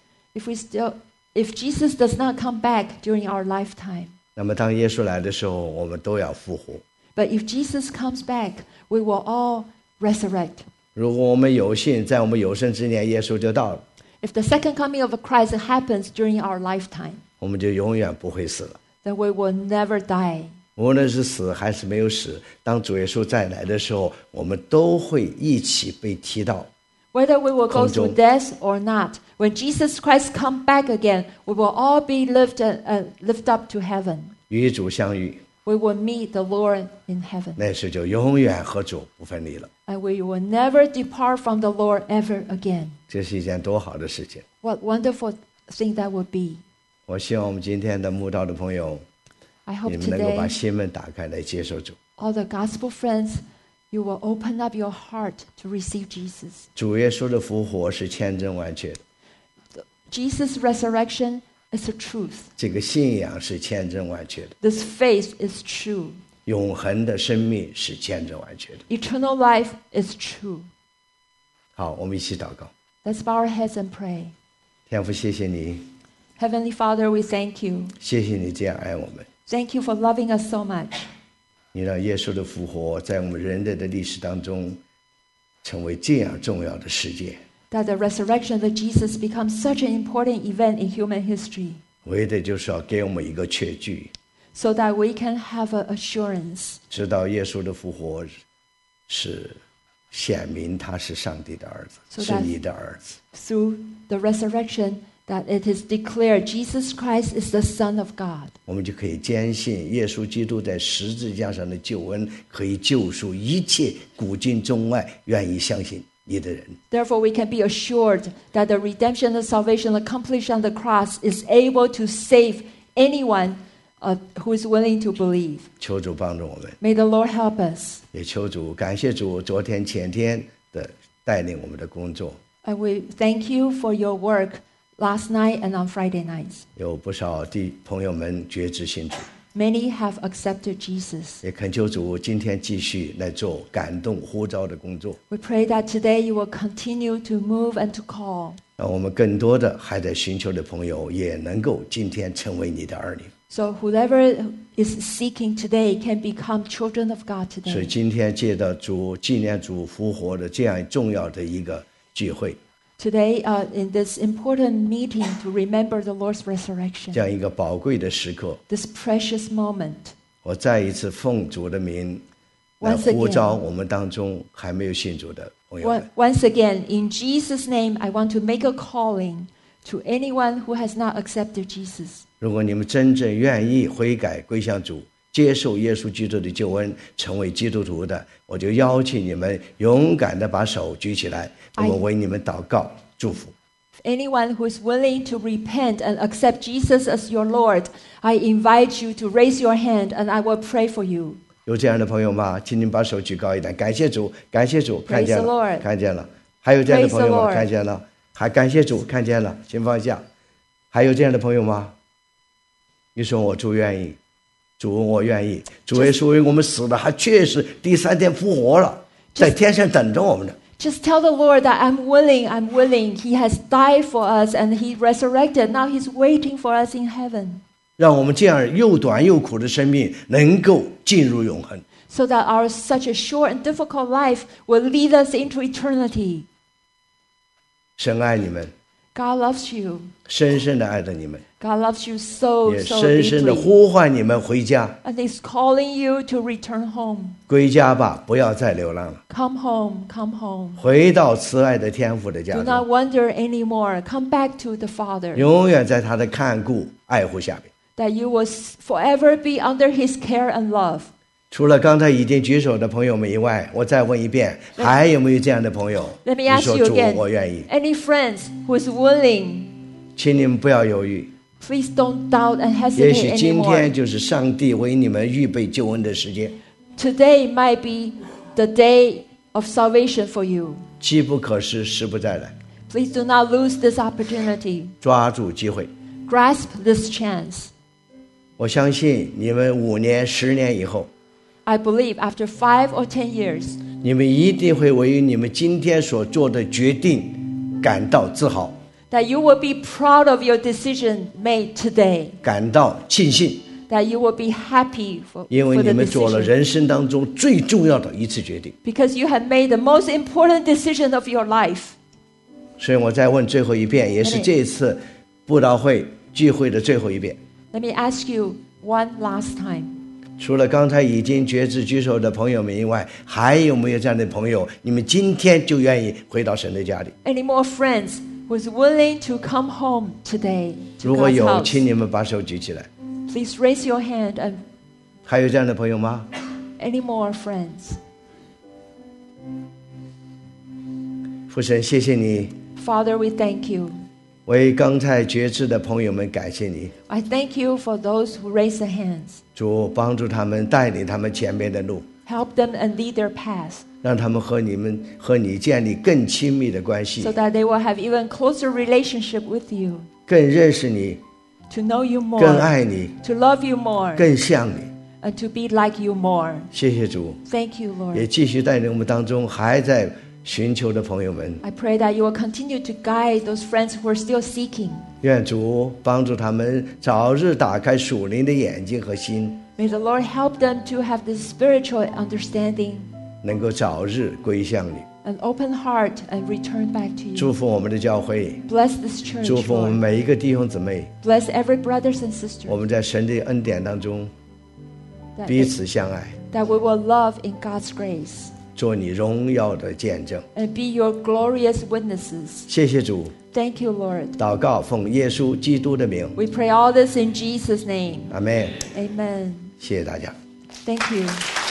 If Jesus does not come back during our lifetime, 那么当耶稣来的时候，我们都要复活。 but if Jesus comes back, we will all resurrect. 如果我们有幸在我们有生之年，耶稣就到了， If the second coming of Christ happens during our lifetime, 我们就永远不会死了。 then we will never die. 无论是死还是没有死，当主耶稣再来的时候，我们都会一起被提到。 Whether we will go through 空中。 death or not, when Jesus Christ come back again, we will all be lift up to heaven. 与主相遇， We will meet the Lord in heaven. 那时就永远和主不分离了。 And we will never depart from the Lord ever again. 这是一件多好的事情！ What wonderful thing that would be. 我希望我们今天的慕道的朋友， I hope 你们能够把 today, 心门打开来接受主。 all the gospel friends, you will open up your heart to receive Jesus. 主耶稣的复活是千真万确的， Jesus' resurrection is the truth. 这个信仰是千真万确的， This faith is true. 永恒的生命是千真万确的。 Eternal life is true. 好，我们一起祷告。 Let's bow our heads and pray. 天父，谢谢你， Heavenly Father, we thank you. 谢谢你这样爱我们。 Thank you for loving us so much. 你让耶稣的复活在我们人类的历史当中成为这样重要的事件， That the resurrection of Jesus becomes such an important event in human history, 为的就是要给我们一个确据， so that we can have an assurance 知道耶稣的复活是显明他是上帝的儿子， So 是 that- 你的儿子。 Through the resurrection, that it is declared Jesus Christ is the Son of God. 我们就可以坚信耶稣基督在十字架上的救恩可以救赎一切古今中外愿意相信你的人。 Therefore, we can be assured that the redemption and salvation accomplished on the cross is able to save anyone who is willing to believe. 求主帮助我们， May the Lord help us. 也求主感谢主昨天前天的带领我们的工作。 And we thank you for your work last night and on Friday nights. 有不少朋友们决志信主， Many have accepted Jesus. 也恳求主今天继续来做感动呼召的工作， We pray that today you will continue to move and to call. 让我们更多的还在寻求的朋友也能够今天成为你的儿女。 So whoever is seeking today can become children of God 所以 today. 今天借着主纪念主复活的这样重要的一个聚会， Today, in this important meeting to remember the Lord's 这 resurrection, 样一个宝贵的时刻， this precious moment, 我再一次奉主的名来 Once again 呼召我们当中还没有信主的朋友们。 once again, in Jesus' name, I want to make a calling to anyone who has not accepted Jesus. 如果你们真正愿意悔改归向主，接受耶稣基督的救恩，成为基督徒的，我就邀请你们勇敢的把手举起来，我们为你们祷告祝福。 Anyone who is willing to repent and accept Jesus as your Lord, I invite you to raise your hand and I will pray for you. 有这样的朋友吗？请您把手举高一点，感谢主，感谢主，看见 the 了， Lord 看见了。还有这样的朋友 Praise the 吗？ Lord 看见了，还感谢主，看见了，请放下。还有这样的朋友吗？你说我主愿意，主我愿意，主耶稣为我们死了，还确实第三天复活了，在天上等着我们呢。 Just tell the Lord that I'm willing, I'm willing. He has died for us and He resurrected. Now He's waiting for us in heaven 让我们这样又短又苦的生命能够进入永恒。 so that our such a short and difficult life will lead us into eternity. 神爱你们， God loves you. 深深的爱着你们， God loves you so, 也 so 深深的 deeply. 呼唤你们回家， And He's calling you to return home. 归家吧，不要再流浪了， Come home, come home. 回到慈爱的天父的家 Do 中， not wander anymore. Come back to the Father. 永远在他的看顾爱护下面。 That you will forever be under His care and love. 除了刚才已经举手的朋友们以外，我再问一遍，还有没有这样的朋友？ Let me 你 ask 说 you 主， again. 我愿意， Any friends who is willing, 请你们不要犹豫。 please don't doubt and 也 hesitate 许今 anymore. 天就是上帝为你们预备救恩的时间， Today might be the day of salvation for you. 机不可失，时不再来， Please do not lose this opportunity. 抓住机会。 Grasp this chance. 我相信你们5年、10年以后， I believe after 5 or 10 years, 你们一定会为你们今天所做的决定感到自豪， that you will be proud of your decision made today. 感到庆幸， That you will be happy for 因为 the 你们做了 decision. 人生当中最重要的一次决定。 Because you have made the most important decision of your life. 所以我再问最后一遍，也是这一次布道会聚会的最后一遍。 Let me ask you one last time. 除了刚才已经决志举手的朋友们以外，还有没有这样的朋友？你们今天就愿意回到神的家里？ Any more friends who's willing to come home today 如 to 果 God's 有， house? 请你们把手举起来。 Please raise your hand. And 还有这样的朋友吗？ any more friends? 父神，谢谢你， Father, we thank you. 为刚才决志的朋友们感谢你。 I thank you for those who raise their hands. 主帮助他们，带领他们前面的路， Help them and lead their path 让他们和你建立更亲密的关系 so，that they will have even closer relationship with you, 更认识你， to know you 更 more, 爱你， to love you more, 更像你。 and to be like you more. 谢谢主， Thank you, 也 Lord. 继续带领我们当中还在寻求的朋友们， I pray that you will continue to guide those friends who are still seeking. 愿主帮助他们早日打开属灵的眼睛和心， May the Lord help them to have this spiritual understanding, 能够早日归向你。 an open heart, and return back to you. 祝福我们的教会， Bless this church, 祝福我们 Lord. 每一个弟兄姊妹， Bless every brothers and 我 sisters, 们在神的恩典当中 that, 彼此相爱， that we will love in God's grace, 做你荣耀的见证。 and be your glorious witnesses. 谢谢主， Thank you, Lord. 祷告奉耶稣基督的名， We pray all this in Jesus' name. 阿门。 Amen. 谢谢大家。 Thank you.